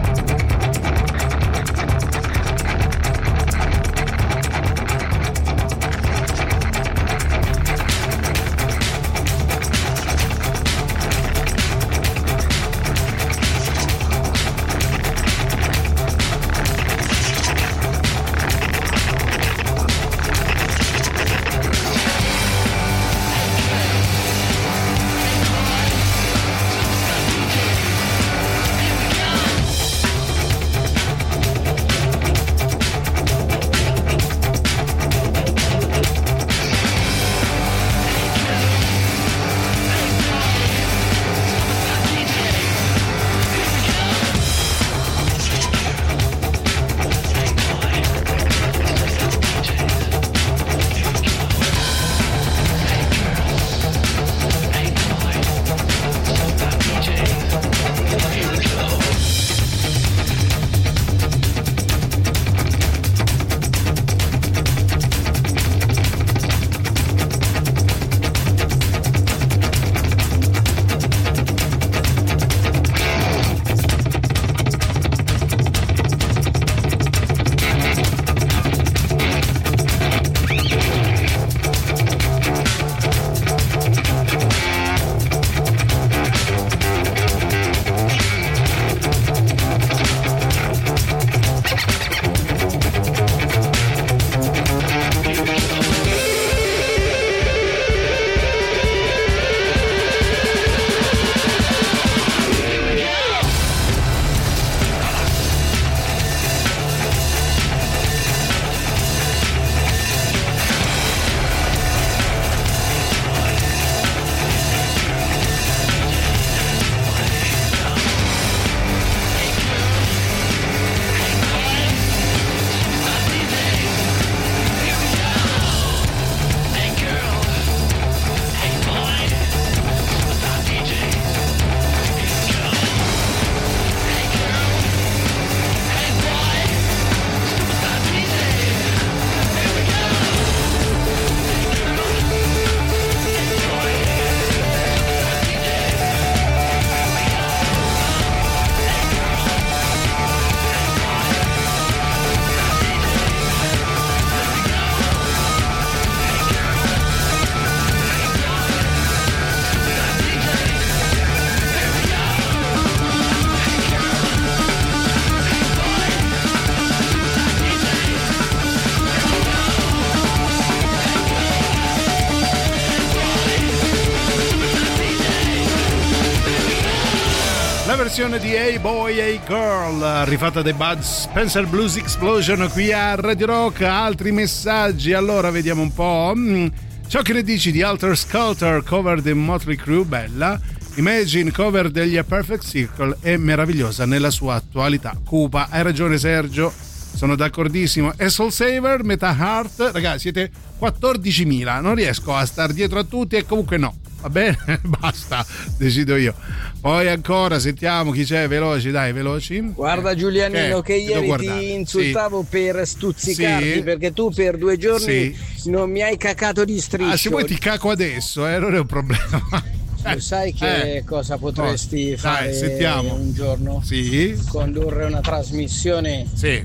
Versione di Hey Boy, Hey Girl, rifatta dai Bud Spencer Blues Explosion qui a Radio Rock. Altri messaggi, allora vediamo un po'. Ciao, che ne dici di Alter Sculptor, cover di Motley Crue? Bella. Imagine, cover degli A Perfect Circle, è meravigliosa nella sua attualità cupa. Hai ragione Sergio, sono d'accordissimo. E Soul Saver, Meta Heart, ragazzi siete 14.000, non riesco a star dietro a tutti e comunque no. Va bene? Basta, decido io. Poi ancora sentiamo chi c'è, veloci, dai, veloci. Guarda Giulianino, che ieri ti insultavo per stuzzicarti, perché tu per 2 giorni non mi hai cacato di striscio. Se vuoi ti caco adesso, non è un problema. Lo sai che cosa potresti fare? Sentiamo. Un giorno? Sì. Condurre una trasmissione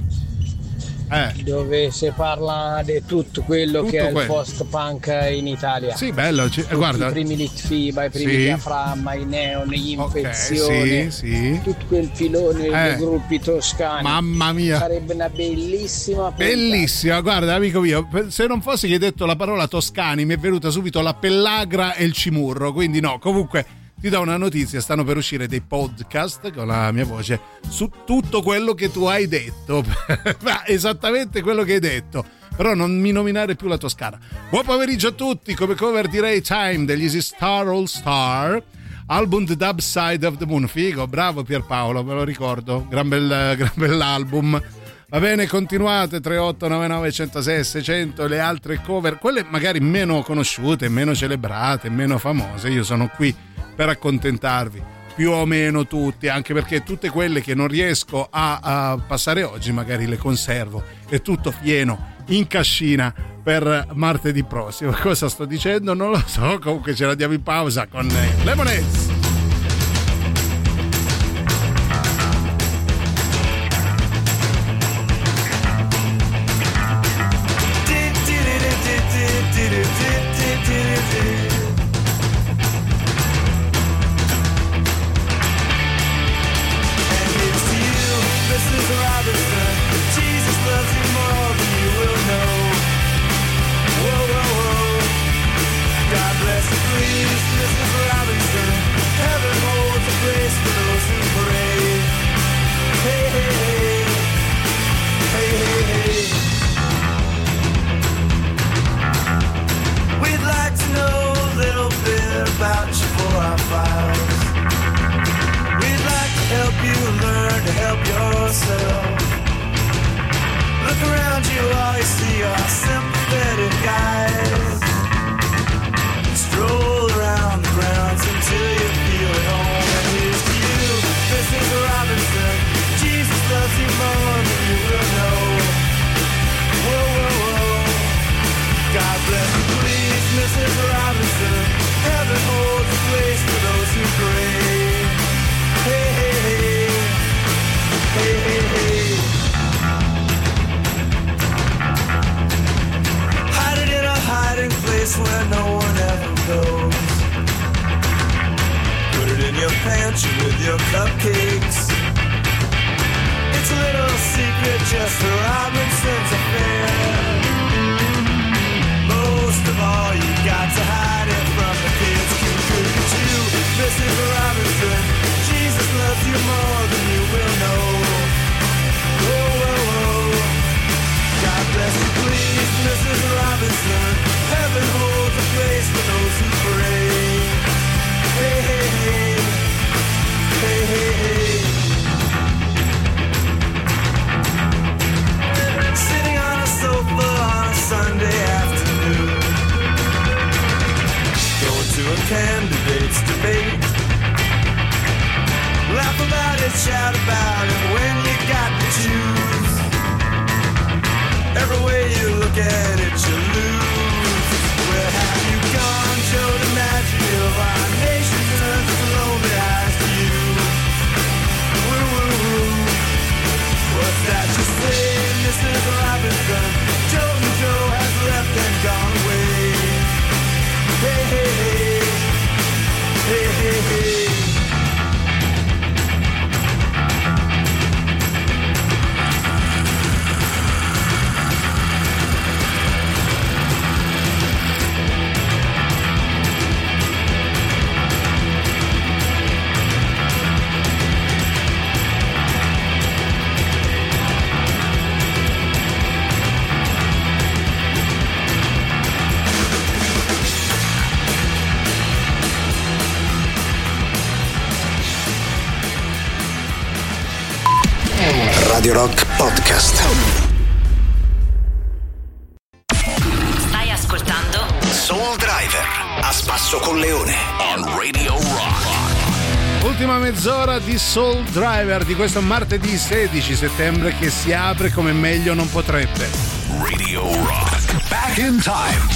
dove si parla di tutto quello che è il post-punk in Italia. Sì, bello. Guarda. I primi litfiba, i primi diaframma, i neon, gli infezioni, tutto quel filone dei gruppi toscani. Mamma mia. Sarebbe una bellissima puntata. Bellissima, guarda amico mio, se non fosse che hai detto la parola toscani mi è venuta subito la pellagra e il cimurro, quindi no, comunque ti do una notizia, stanno per uscire dei podcast con la mia voce su tutto quello che tu hai detto. Esattamente quello che hai detto. Però non mi nominare più la Toscana. Buon pomeriggio a tutti, come cover direi Time degli Easy Star All Star, album The Dub Side of the Moon. Figo, bravo Pierpaolo, me lo ricordo, gran bell'album. Va bene, continuate, 3899 106 600, le altre cover, quelle magari meno conosciute, meno celebrate, meno famose, io sono qui per accontentarvi, più o meno tutti, anche perché tutte quelle che non riesco a passare oggi magari le conservo, è tutto pieno in cascina per martedì prossimo. Cosa sto dicendo? Non lo so, comunque ce la diamo in pausa con Lemonheads. Where no one ever goes. Put it in your pantry with your cupcakes. It's a little secret just for Robinson's affair. Most of all, you got to hide it from the kids. Could you, Mrs. Robinson? Jesus loves you more than you will know. Whoa, whoa, whoa. God bless you, please, Mrs. Robinson. Heaven holds a place for those who pray. Hey, hey, hey. Hey, hey, hey. Sitting on a sofa on a Sunday afternoon, going to a candidate's debate. Laugh about it, shout about it when you got to choose. Every way you look at it, you lose. Where have you gone, Joe DiMaggio? Our nation turns its lonely eyes to you. Woo, woo, woo. What's that you say, Mrs. Robinson? Joe and Joe has left and gone away. Hey, hey, hey. Hey, hey, hey. Radio Rock Podcast. Stai ascoltando Soul Driver a spasso con Leone on Radio Rock. Ultima mezz'ora di Soul Driver di questo martedì 16 settembre che si apre come meglio non potrebbe. Radio Rock. Back in time.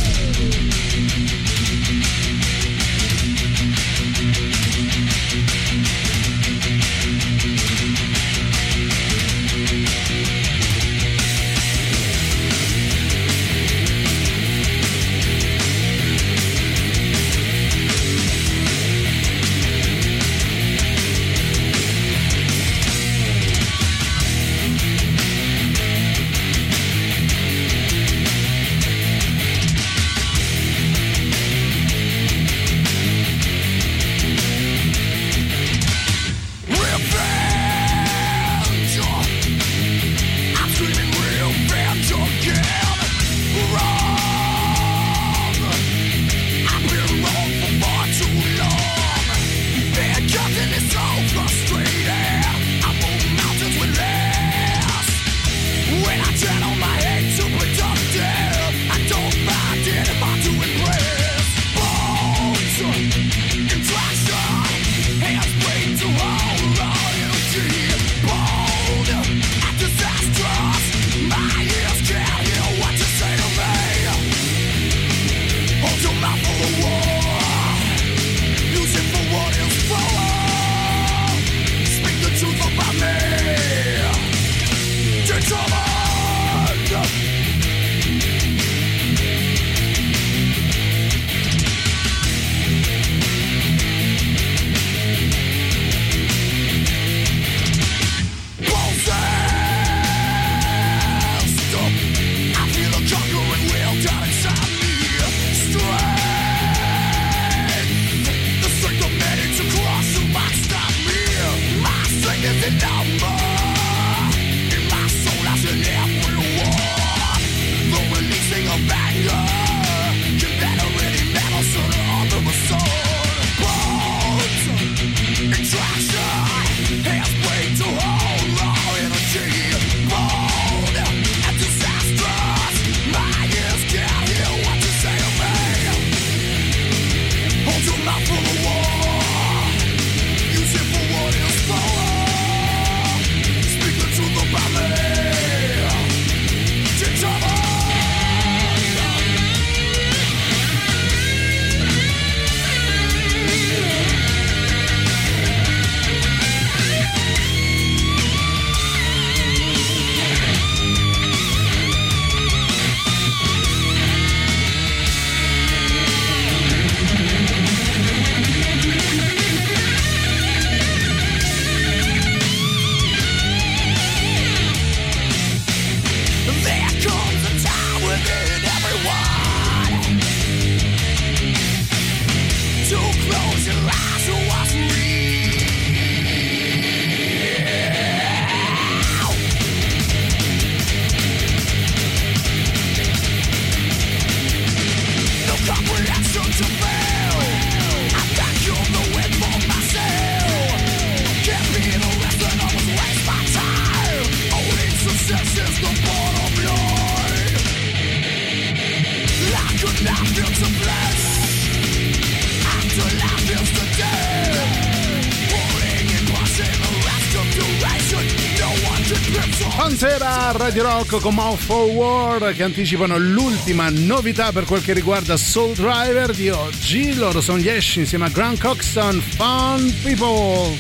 Pantera, Radio Rock con Mouth Forward che anticipano l'ultima novità per quel che riguarda Soul Driver di oggi. Loro sono gli Ash insieme a Grant Coxon, Fun People.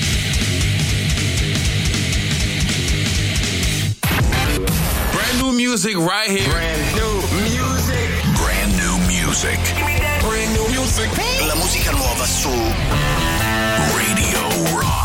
Brand new music right here. Brand new music. Brand new music. Brand new music. La musica nuova su Radio Rock.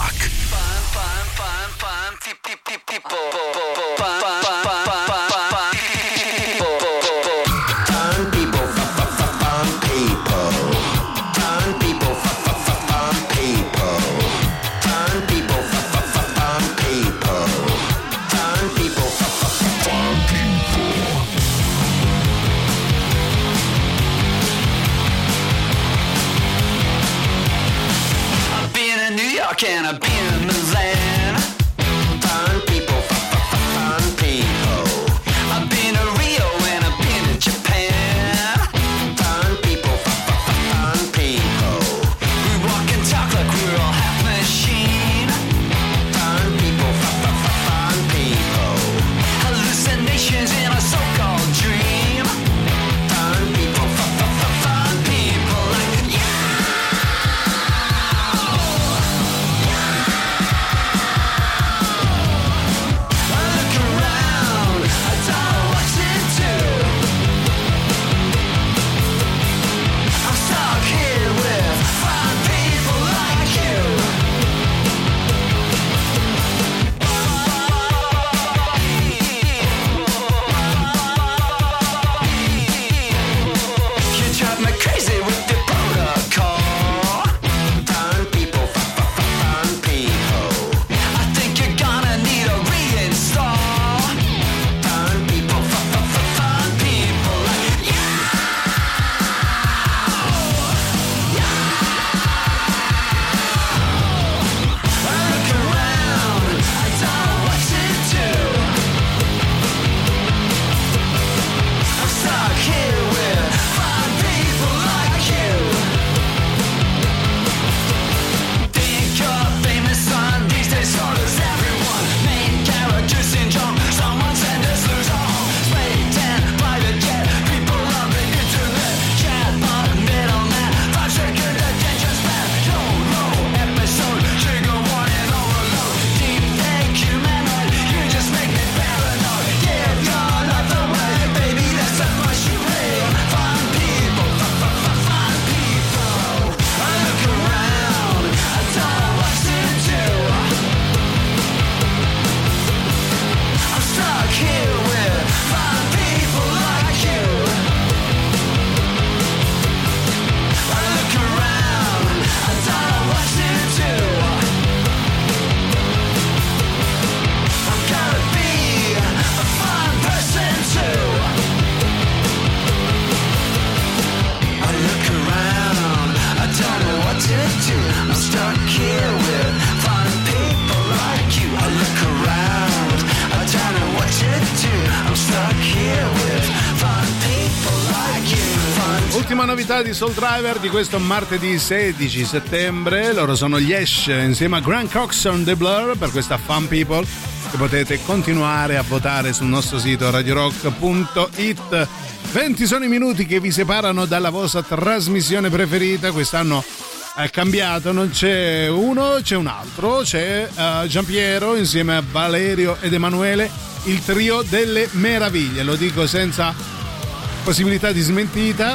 And I've been in Milan. Fun people, fun people. I've been to Rio and I've been to Japan. Fun people, fun people. We walk and talk like we're all half machine. Fun people, fun people. Hallucinations in a so-called dream. Fun people, fun people. Like, yeah! Ultima novità di Soul Driver di questo martedì 16 settembre. Loro sono gli Ash insieme a Grant Coxon The Blur per questa Fun People che potete continuare a votare sul nostro sito radiorock.it. 20 sono i minuti che vi separano dalla vostra trasmissione preferita. Quest'anno è cambiato, non c'è uno, c'è un altro. C'è Giampiero insieme a Valerio ed Emanuele, il trio delle meraviglie. Lo dico senza possibilità di smentita,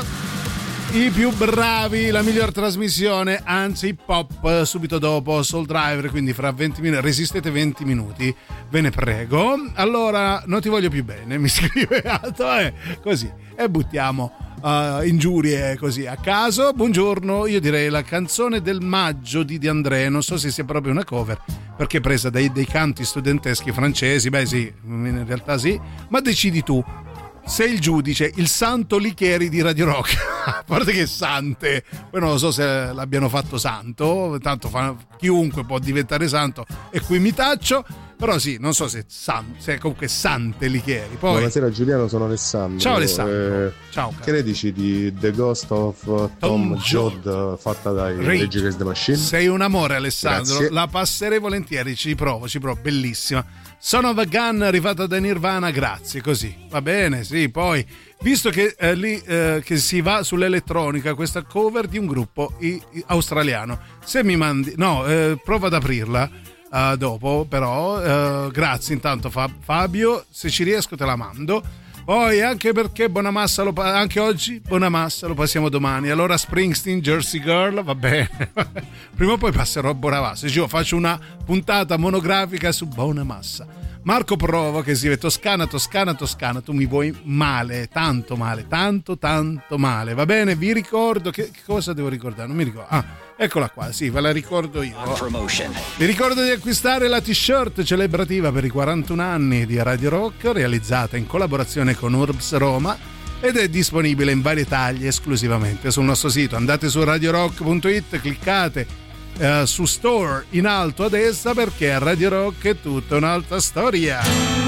i più bravi, la miglior trasmissione, anzi hip hop, subito dopo Soul Driver, quindi fra 20 minuti, resistete 20 minuti, ve ne prego. Allora, non ti voglio più bene, mi scrive Alto, così, e buttiamo ingiurie così a caso. Buongiorno, io direi la canzone del maggio di De André, non so se sia proprio una cover perché è presa dei canti studenteschi francesi, beh sì, in realtà sì, ma decidi tu. Sei il giudice, il santo Licheri di Radio Rock. A parte che sante, poi non lo so se l'abbiano fatto santo, tanto chiunque può diventare santo e qui mi taccio, però sì, non so se è comunque Sante Licheri. Poi... Buonasera Giuliano, sono Alessandro. Ciao Alessandro. Ciao. Che ne dici di The Ghost of Tom Joad fatta dai Rage Against the Machine? Sei un amore Alessandro. Grazie. La passerei volentieri, ci provo, bellissima. Son of a Gun rifatta da Nirvana, grazie, così va bene. Sì, poi visto che lì che si va sull'elettronica, questa cover di un gruppo australiano, se mi mandi prova ad aprirla dopo, però grazie intanto Fabio, se ci riesco te la mando. Poi anche perché Bonamassa anche oggi Bonamassa lo passiamo domani. Allora Springsteen, Jersey Girl, va bene. Prima o poi passerò a Bonamassa. Faccio una puntata monografica su Bonamassa. Marco Provo che scrive Toscana, tu mi vuoi male, tanto male, tanto male. Va bene, vi ricordo che cosa devo ricordare? Non mi ricordo. Eccola qua, sì, ve la ricordo io. Vi ricordo di acquistare la t-shirt celebrativa per i 41 anni di Radio Rock, realizzata in collaborazione con Urbs Roma, ed è disponibile in varie taglie esclusivamente sul nostro sito. Andate su radiorock.it, cliccate su Store in alto a destra, perché a Radio Rock è tutta un'altra storia.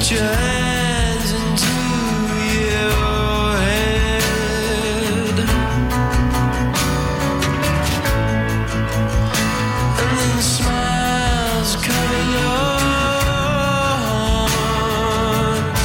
put your hands into your head, and then smiles cover your heart.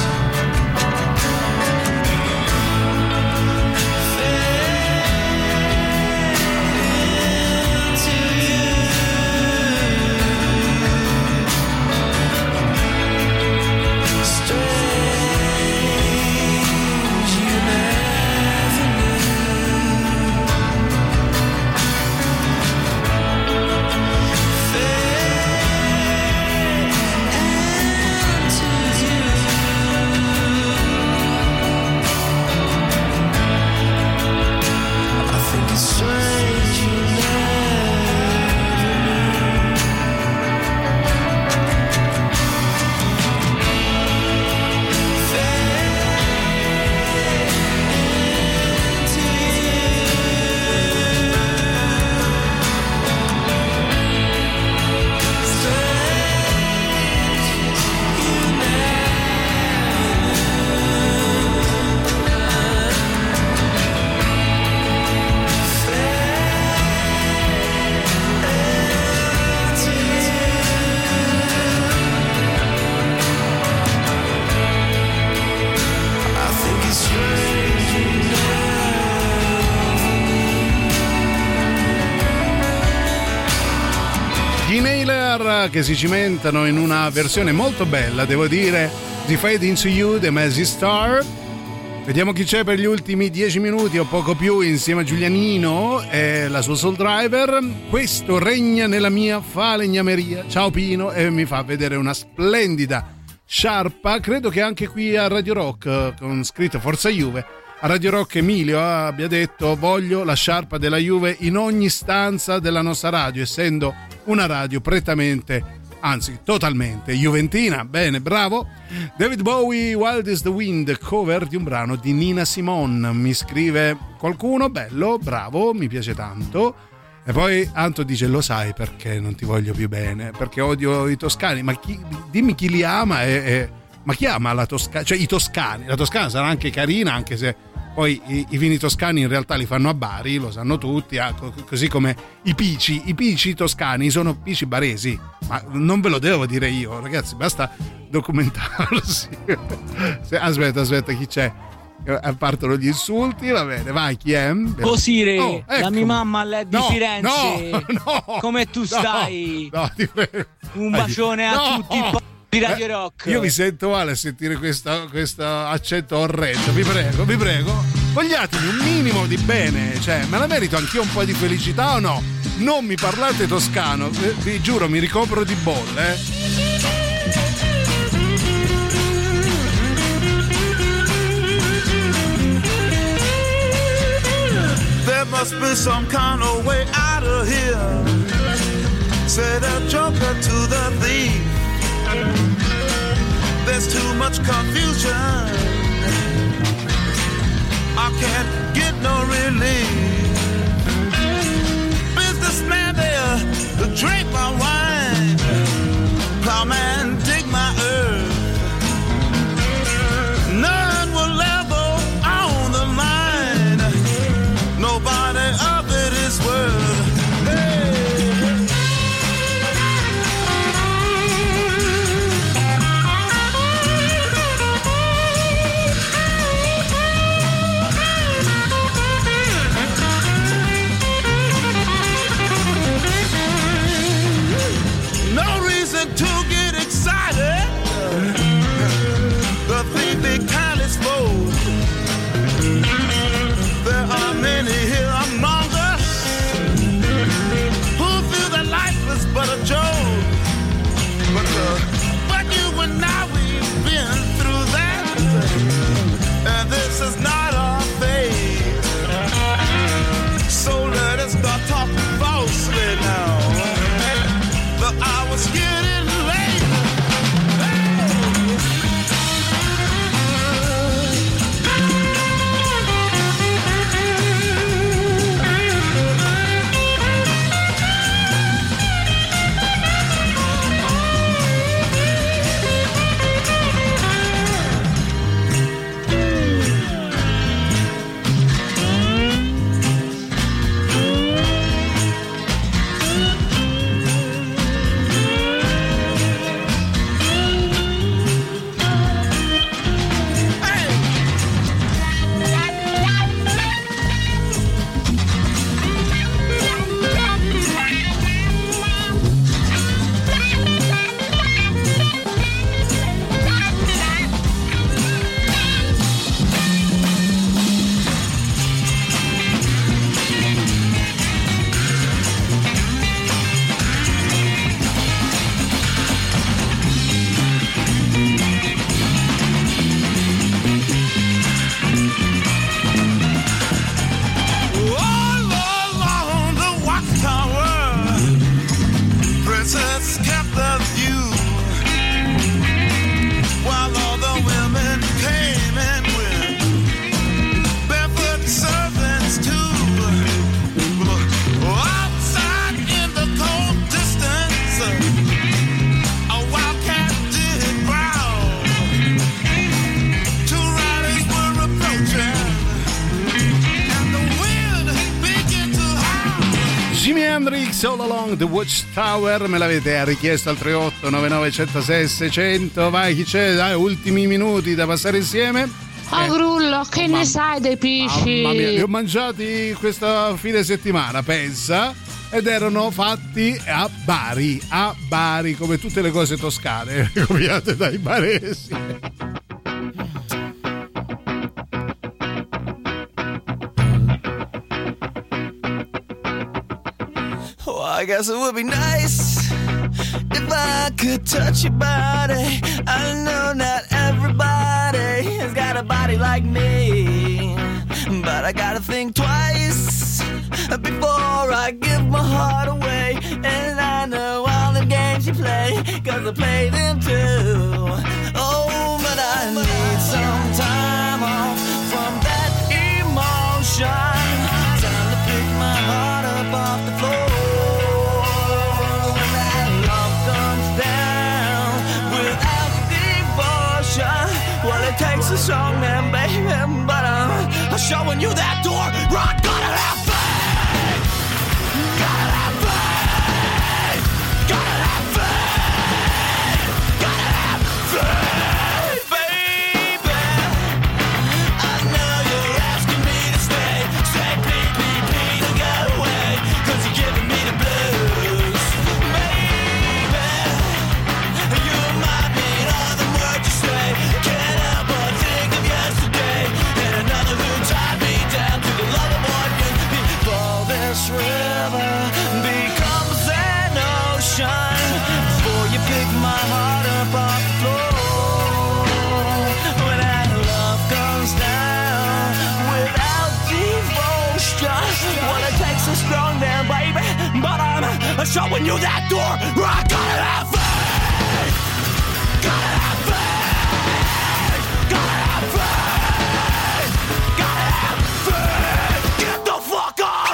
Che si cimentano in una versione molto bella, devo dire, di Fade Into You, The Mazzy Star. Vediamo chi c'è per gli ultimi 10 minuti o poco più insieme a Giulianino e la sua Soul Driver. Questo regna nella mia falegnameria. Ciao Pino, e mi fa vedere una splendida sciarpa, credo che anche qui a Radio Rock, con scritto Forza Juve, a Radio Rock Emilio abbia detto: voglio la sciarpa della Juve in ogni stanza della nostra radio, essendo una radio prettamente, anzi totalmente juventina. Bene, bravo. David Bowie, Wild is the Wind, cover di un brano di Nina Simone, mi scrive qualcuno. Bello, bravo, mi piace tanto. E poi Anto dice: lo sai perché non ti voglio più bene? Perché odio i toscani. Ma dimmi chi li ama ma chi ama la Toscana? Cioè i toscani. La Toscana sarà anche carina, anche se poi i vini toscani in realtà li fanno a Bari, lo sanno tutti, così come i pici toscani sono pici baresi, ma non ve lo devo dire io, ragazzi, basta documentarsi. Aspetta, chi c'è? Partono gli insulti, va bene, vai, chi è? Così, ecco. La mia mamma è di Firenze. No, come tu stai? No, ti prego. Un bacione a tutti i di Radio Rock. Io mi sento male a sentire questo accento orrendo. Vi prego, vogliatemi un minimo di bene, cioè me la merito anch'io un po' di felicità o no? Non mi parlate toscano, vi giuro, mi ricopro di bolle. There must be some kind of way out of here, said a joker to the thief. There's too much confusion, I can't get no relief. Businessman there to drink my wine, plowman dig my earth. None will level on the line, nobody of it is worth. Hendrix, All Along the Watchtower. Me l'avete richiesto al 38 99 106 600. Vai, chi c'è? Dai, ultimi minuti da passare insieme. Grullo, che ne sai dei pesci? Mamma mia, li ho mangiati questa fine settimana, pensa. Ed erano fatti a Bari, come tutte le cose toscane, copiate dai baresi. Oh, I guess it would be nice if I could touch your body. I know not everybody has got a body like me, but I gotta think twice before I give my heart away. And I know all the games you play, 'cause I play them too. Oh, but I need some time off from that emotion. Time to pick my heart up off the floor. When that love comes down without devotion, well, it takes a strong man, baby, but I'm showing you that door. Rock, gotta have faith. Gotta have faith. Gotta have faith. Gotta have faith, baby. I know you're asking me to stay. Say please to go away, 'cause you're giving me the blues. Baby, you might mean all the words you say. Can't help but think of yesterday and another who tied me down to the lover boy before this river becomes an ocean. Before you pick my heart up off the floor. When that love comes down without devotion, well, it takes a strong man, baby, but I'm showing you that door. I gotta have faith. Gotta have faith. Gotta have faith. Gotta have faith. Get the fuck up.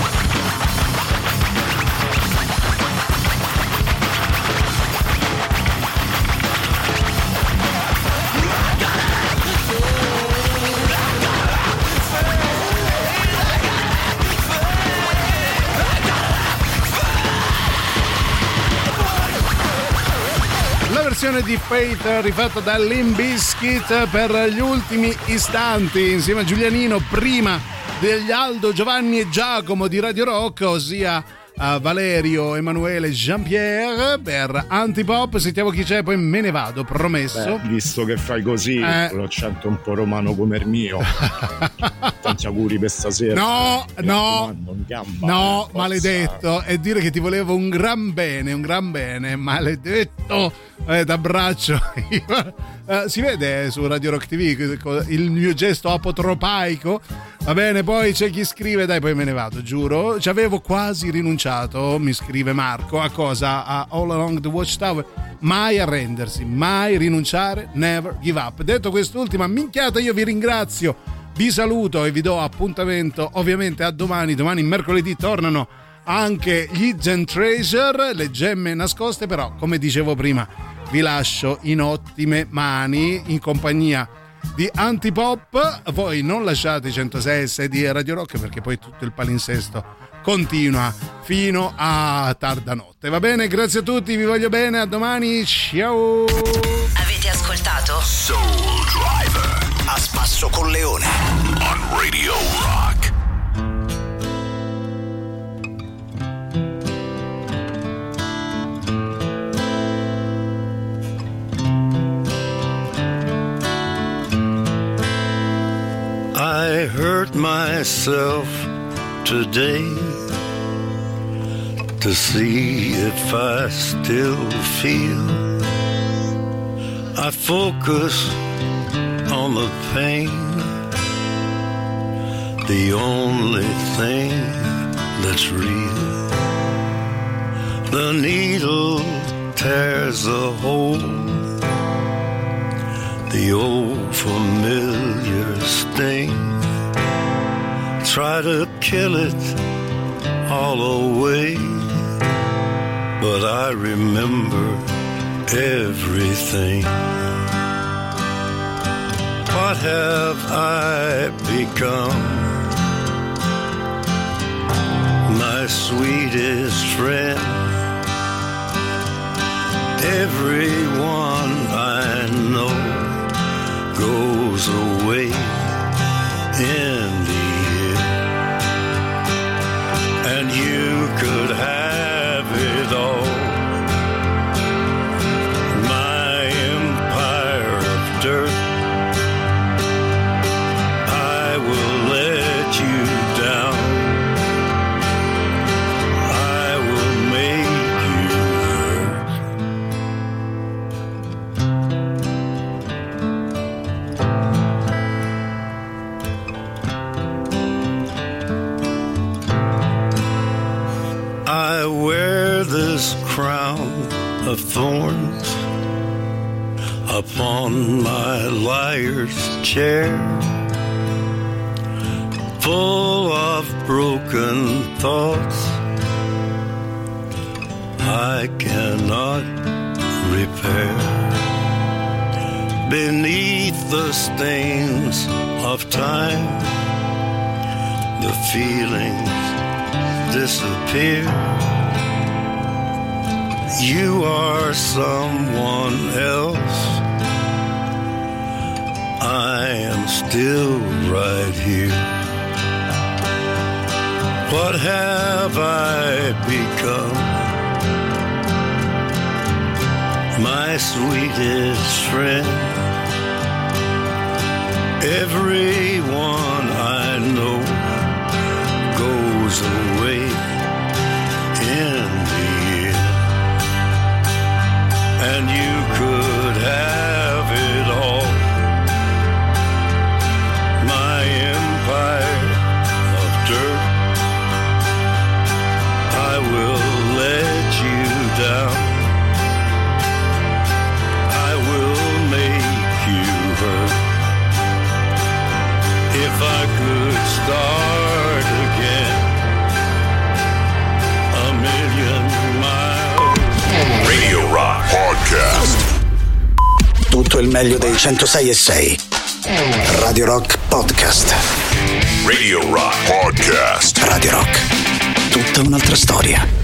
La versione di Fate rifatta da Limp Bizkit per gli ultimi istanti insieme a Giulianino, prima degli Aldo, Giovanni e Giacomo di Radio Rock, ossia Valerio, Emanuele, Jean-Pierre per Antipop. Sentiamo chi c'è, poi me ne vado, promesso. Beh, visto che fai così, l'accento un po' romano come il mio. Tanti auguri per stasera. No, forza. maledetto. E dire che ti volevo un gran bene, maledetto. T'abbraccio. Si vede su Radio Rock TV il mio gesto apotropaico. Va bene, poi c'è chi scrive, dai, poi me ne vado, giuro. Ci avevo quasi rinunciato, mi scrive Marco, a cosa? A All Along the Watchtower. Mai arrendersi, mai rinunciare, never give up. Detto quest'ultima minchiata, io vi ringrazio, vi saluto e vi do appuntamento ovviamente a domani. Domani, mercoledì, tornano anche gli Hidden Treasure, le gemme nascoste, però, come dicevo prima, vi lascio in ottime mani in compagnia di Antipop. Voi non lasciate i 106 di Radio Rock, perché poi tutto il palinsesto continua fino a tarda notte. Va bene? Grazie a tutti, vi voglio bene, a domani, ciao. Avete ascoltato Soul Driver a spasso con Leone on Radio Rock. I hurt myself today to see if I still feel. I focus on the pain, the only thing that's real. The needle tears a hole, the old familiar sting. Try to kill it all away, but I remember everything. What have I become? my sweetest friend. Everyone I know goes away in the end, and you could have it all. My empire of dirt, I will let you down. I will make you hurt. I wear this crown of thorns upon my liar's chair, full of broken thoughts I cannot repair. Beneath the stains of time, the feelings disappear. You are someone else. I am still right here. What have I become? My sweetest friend. Everyone I know goes away in the end, and you could have it all. My empire of dirt, I will let you down. I will make you hurt. If I could start again, a million miles. Radio Rock Podcast. Tutto il meglio dei 106.6. Radio Rock Podcast. Radio Rock Podcast. Radio Rock. Tutta un'altra storia.